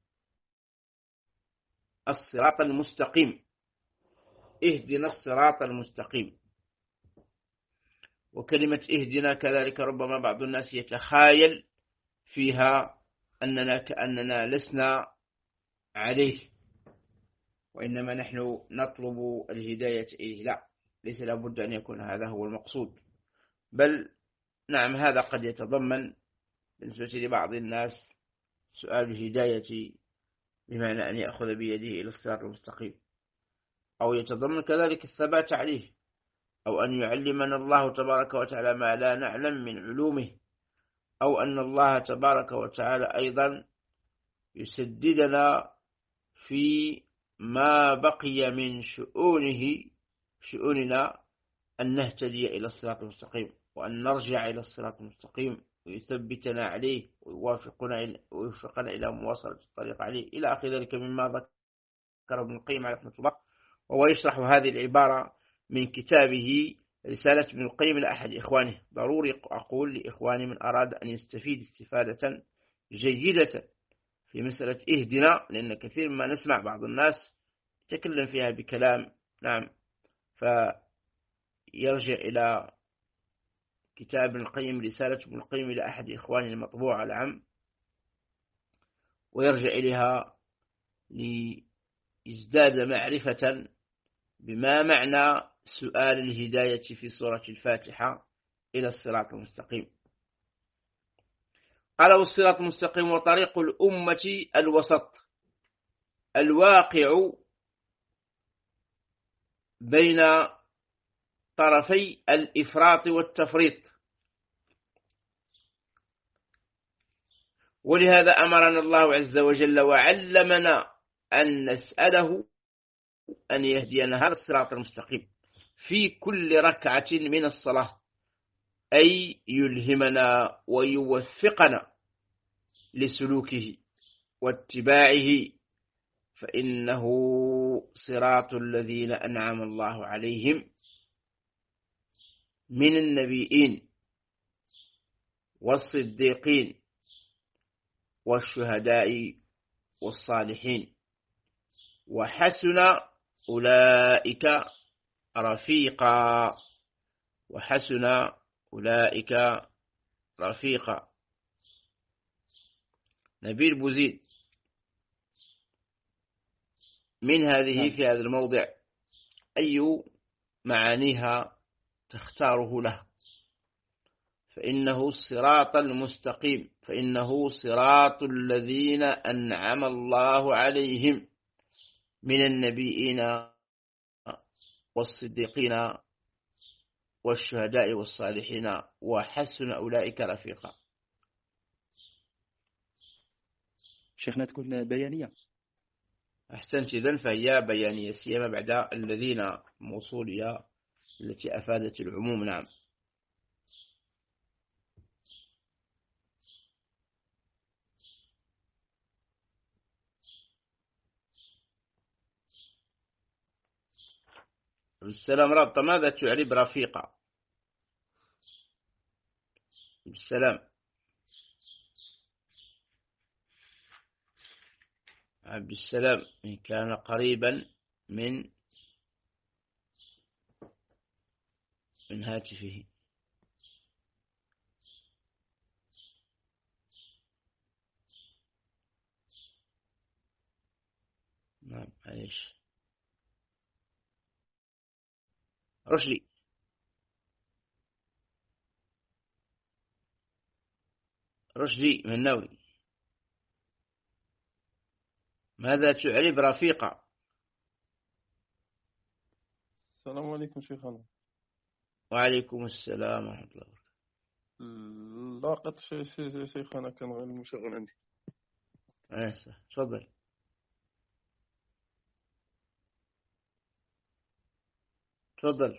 الصراط المستقيم، اهدنا الصراط المستقيم. وكلمة اهدنا كذلك ربما بعض الناس يتخايل فيها أننا كأننا لسنا عليه، وإنما نحن نطلب الهداية إليه. لا، ليس لابد أن يكون هذا هو المقصود، بل نعم هذا قد يتضمن بالنسبة لبعض الناس سؤال الهداية بمعنى أن يأخذ بيده إلى الصراط المستقيم، أو يتضمن كذلك الثبات عليه، أو أن يعلمنا الله تبارك وتعالى ما لا نعلم من علومه، أو أن الله تبارك وتعالى أيضا يسددنا في ما بقي من شؤوننا أن نهتدي إلى الصراط المستقيم، وأن نرجع إلى الصراط المستقيم، ويثبتنا عليه ويوفقنا إلى مواصلة الطريق عليه، إلى آخر ذلك مما ذكر ابن القيم عليه رحمة الله. وهو يشرح هذه العبارة من كتابه رسالة ابن القيم لأحد إخوانه. ضروري أقول لإخواني من أراد أن يستفيد استفادة جيدة في مسألة اهدنا، لأن كثير ما نسمع بعض الناس يتكلم فيها بكلام، نعم، فيرجع إلى كتاب ابن القيم، رسالة ابن القيم لأحد إخوانه المطبوع العام، ويرجع إليها ليزداد معرفة بما معنى سؤال الهداية في سورة الفاتحة إلى الصراط المستقيم. قال: والصراط المستقيم وطريق الأمة الوسط الواقع بين طرفي الإفراط والتفريط. ولهذا أمرنا الله عز وجل وعلمنا أن نسأله أن يهدينا هذا الصراط المستقيم في كل ركعة من الصلاة، أي يلهمنا ويوفقنا لسلوكه واتباعه، فإنه صراط الذين أنعم الله عليهم من النبيين والصديقين والشهداء والصالحين، وحسن أولئك رفيقا. وحسن أولئك رفيقا. نبيل بوزيد، من هذه في هذا الموضع أي معانيها تختاره له؟ فإنه الصراط المستقيم، فإنه صراط الذين أنعم الله عليهم من النبيين والصديقين والشهداء والصالحين وحسن أولئك رفيقا. شيخنا تكون بيانية. أحسنت، إذن فهي بيانية، سيما بعد الذين موصولية التي أفادت العموم. نعم. السلام رابطة، ماذا تعرب رفيقة؟ بالسلام عبد السلام، إن كان قريبا من هاتفه. نعم، معليش. رشدي، رشدي من نوي، ماذا تعرب رفيقة؟ السلام عليكم شيخنا. وعليكم السلام ورحمة الله وبركاته. لاقط شيخنا كان غير المشغل عندي. تفضل. تفضل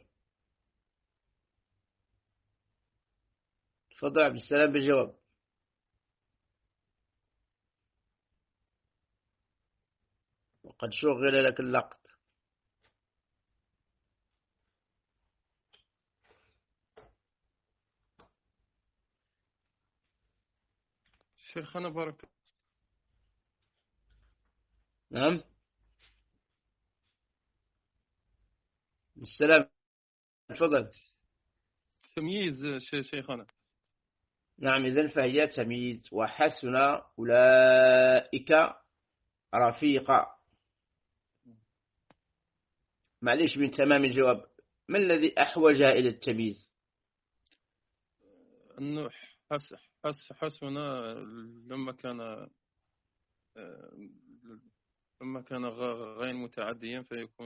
تفضل عبد السلام بالجواب. وقد شغل لك اللقط. شيخنا بارك. نعم. بالسلام، تفضل. تمييز شيخنا. نعم، إذن فهي تمييز. وحسن أولئك رفيقا. معليش، من تمام الجواب، ما الذي أحوجها إلى التمييز؟ أنه حسنا لما كان غير متعديا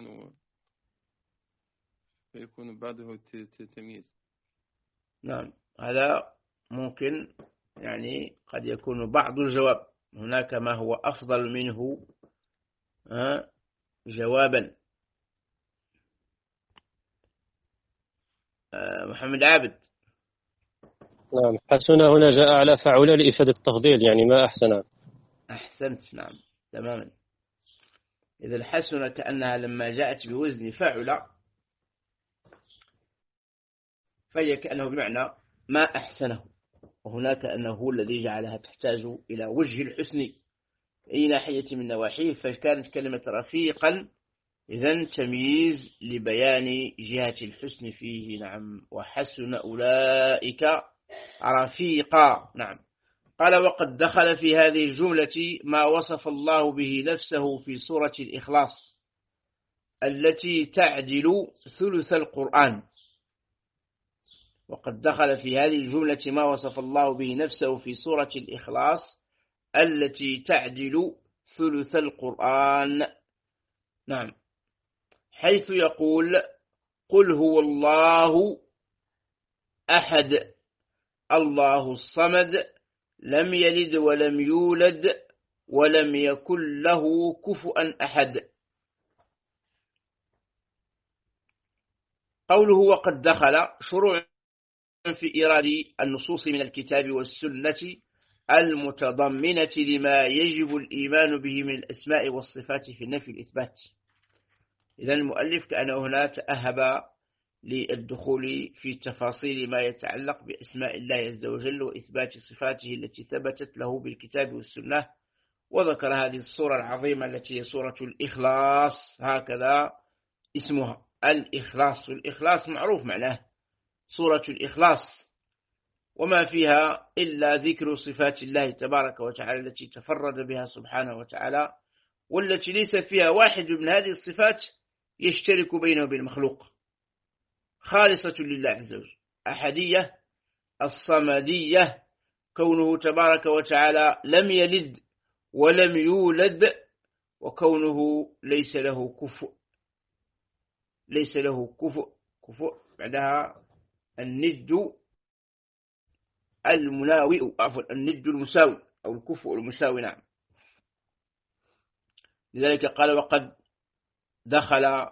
فيكون بعده تمييز. نعم، هذا ممكن، يعني قد يكون بعض الجواب. هناك ما هو أفضل منه جوابا. محمد عابد. نعم، حسن هنا جاء على فعل لإفادة التفضيل، يعني ما أحسن. أحسنت، نعم تماما. إذا الحسنة كأنها لما جاءت بوزن فعل فهي كأنه بمعنى ما أحسنه، وهناك أنه هو الذي جعلها تحتاج إلى وجه الحسن أي ناحية من نواحيه، فكانت كلمة رفيقا إذن تمييز لبيان جهة الحسن فيه. نعم. وحسن أولئك رفيقا. نعم. قال: وقد دخل في هذه الجملة ما وصف الله به نفسه في سورة الإخلاص التي تعدل ثلث القرآن. وقد دخل في هذه الجملة ما وصف الله به نفسه في سورة الإخلاص التي تعدل ثلث القرآن. نعم، حيث يقول: قل هو الله أحد الله الصمد لم يلد ولم يولد ولم يكن له كفؤا أحد. قوله وقد دخل شروع في إيراد النصوص من الكتاب والسنة المتضمنة لما يجب الإيمان به من الأسماء والصفات في النفي الإثبات. إذن المؤلف كأنه هنا تأهب للدخول في تفاصيل ما يتعلق بأسماء الله عز وجل وإثبات صفاته التي ثبتت له بالكتاب والسنة، وذكر هذه الصورة العظيمة التي هي صورة الإخلاص، هكذا اسمها الإخلاص. والإخلاص معروف معناه صورة الإخلاص، وما فيها إلا ذكر صفات الله تبارك وتعالى التي تفرد بها سبحانه وتعالى، والتي ليس فيها واحد من هذه الصفات يشترك بينه وبين المخلوق، خالصة لله عز وجل. أحدية، الصمدية، كونه تبارك وتعالى لم يلد ولم يولد، وكونه ليس له كفؤ. ليس له كفؤ بعدها الند المناوئ، عفوا الند المساوي أو الكفؤ المساوي. نعم. لذلك قال وقد دخل،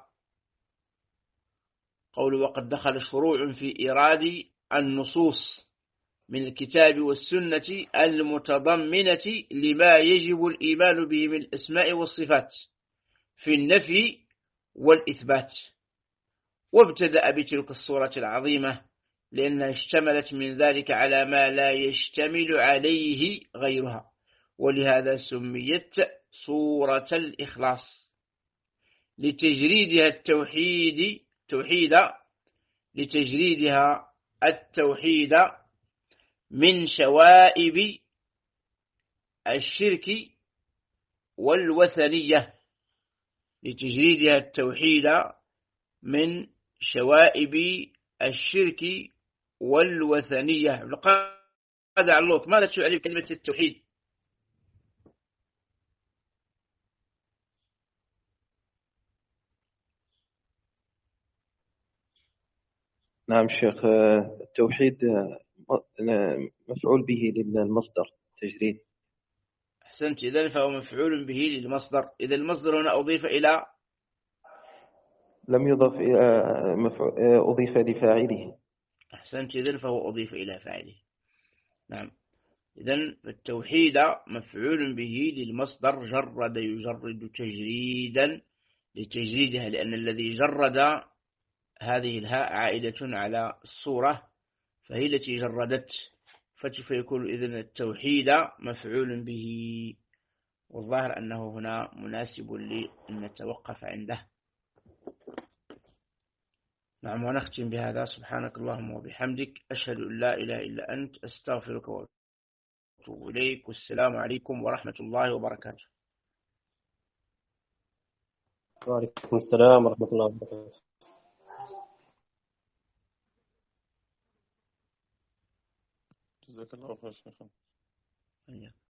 قول وقد دخل شروع في إيراد النصوص من الكتاب والسنة المتضمنة لما يجب الإيمان به من الأسماء والصفات في النفي والإثبات. وابتدأ بتلك الصورة العظيمة لأنها اشتملت من ذلك على ما لا يشتمل عليه غيرها، ولهذا سميت صورة الإخلاص لتجريدها التوحيد من شوائب الشرك والوثنية. لتجريدها التوحيد من شوائب الشرك والوثنية. هذا علوك ماذا تعني كلمة التوحيد؟ نعم شيخ، التوحيد مفعول به للمصدر تجريد. أحسنت، إذن فهو مفعول به للمصدر. إذا المصدر هنا أضيف إلى، لم يضف إلى أضيف لفاعله. أحسنت، إذن فهو أضيف إلى فاعله. نعم. إذن التوحيد مفعول به للمصدر جرد يجرد تجريدا لتجريدها، لأن الذي جرد هذه الهاء عائدة على الصورة فهي التي جردت، فيكون إذن التوحيد مفعول به، والظاهر أنه هنا مناسب لأن نتوقف عنده. نعم. ونختم بهذا. سبحانك اللهم وبحمدك، أشهد أن لا إله إلا أنت، أستغفرك وأتوب إليك، والسلام عليكم ورحمة الله وبركاته. وعليكم السلام ورحمة الله وبركاته. جزاك الله خير شيخنا.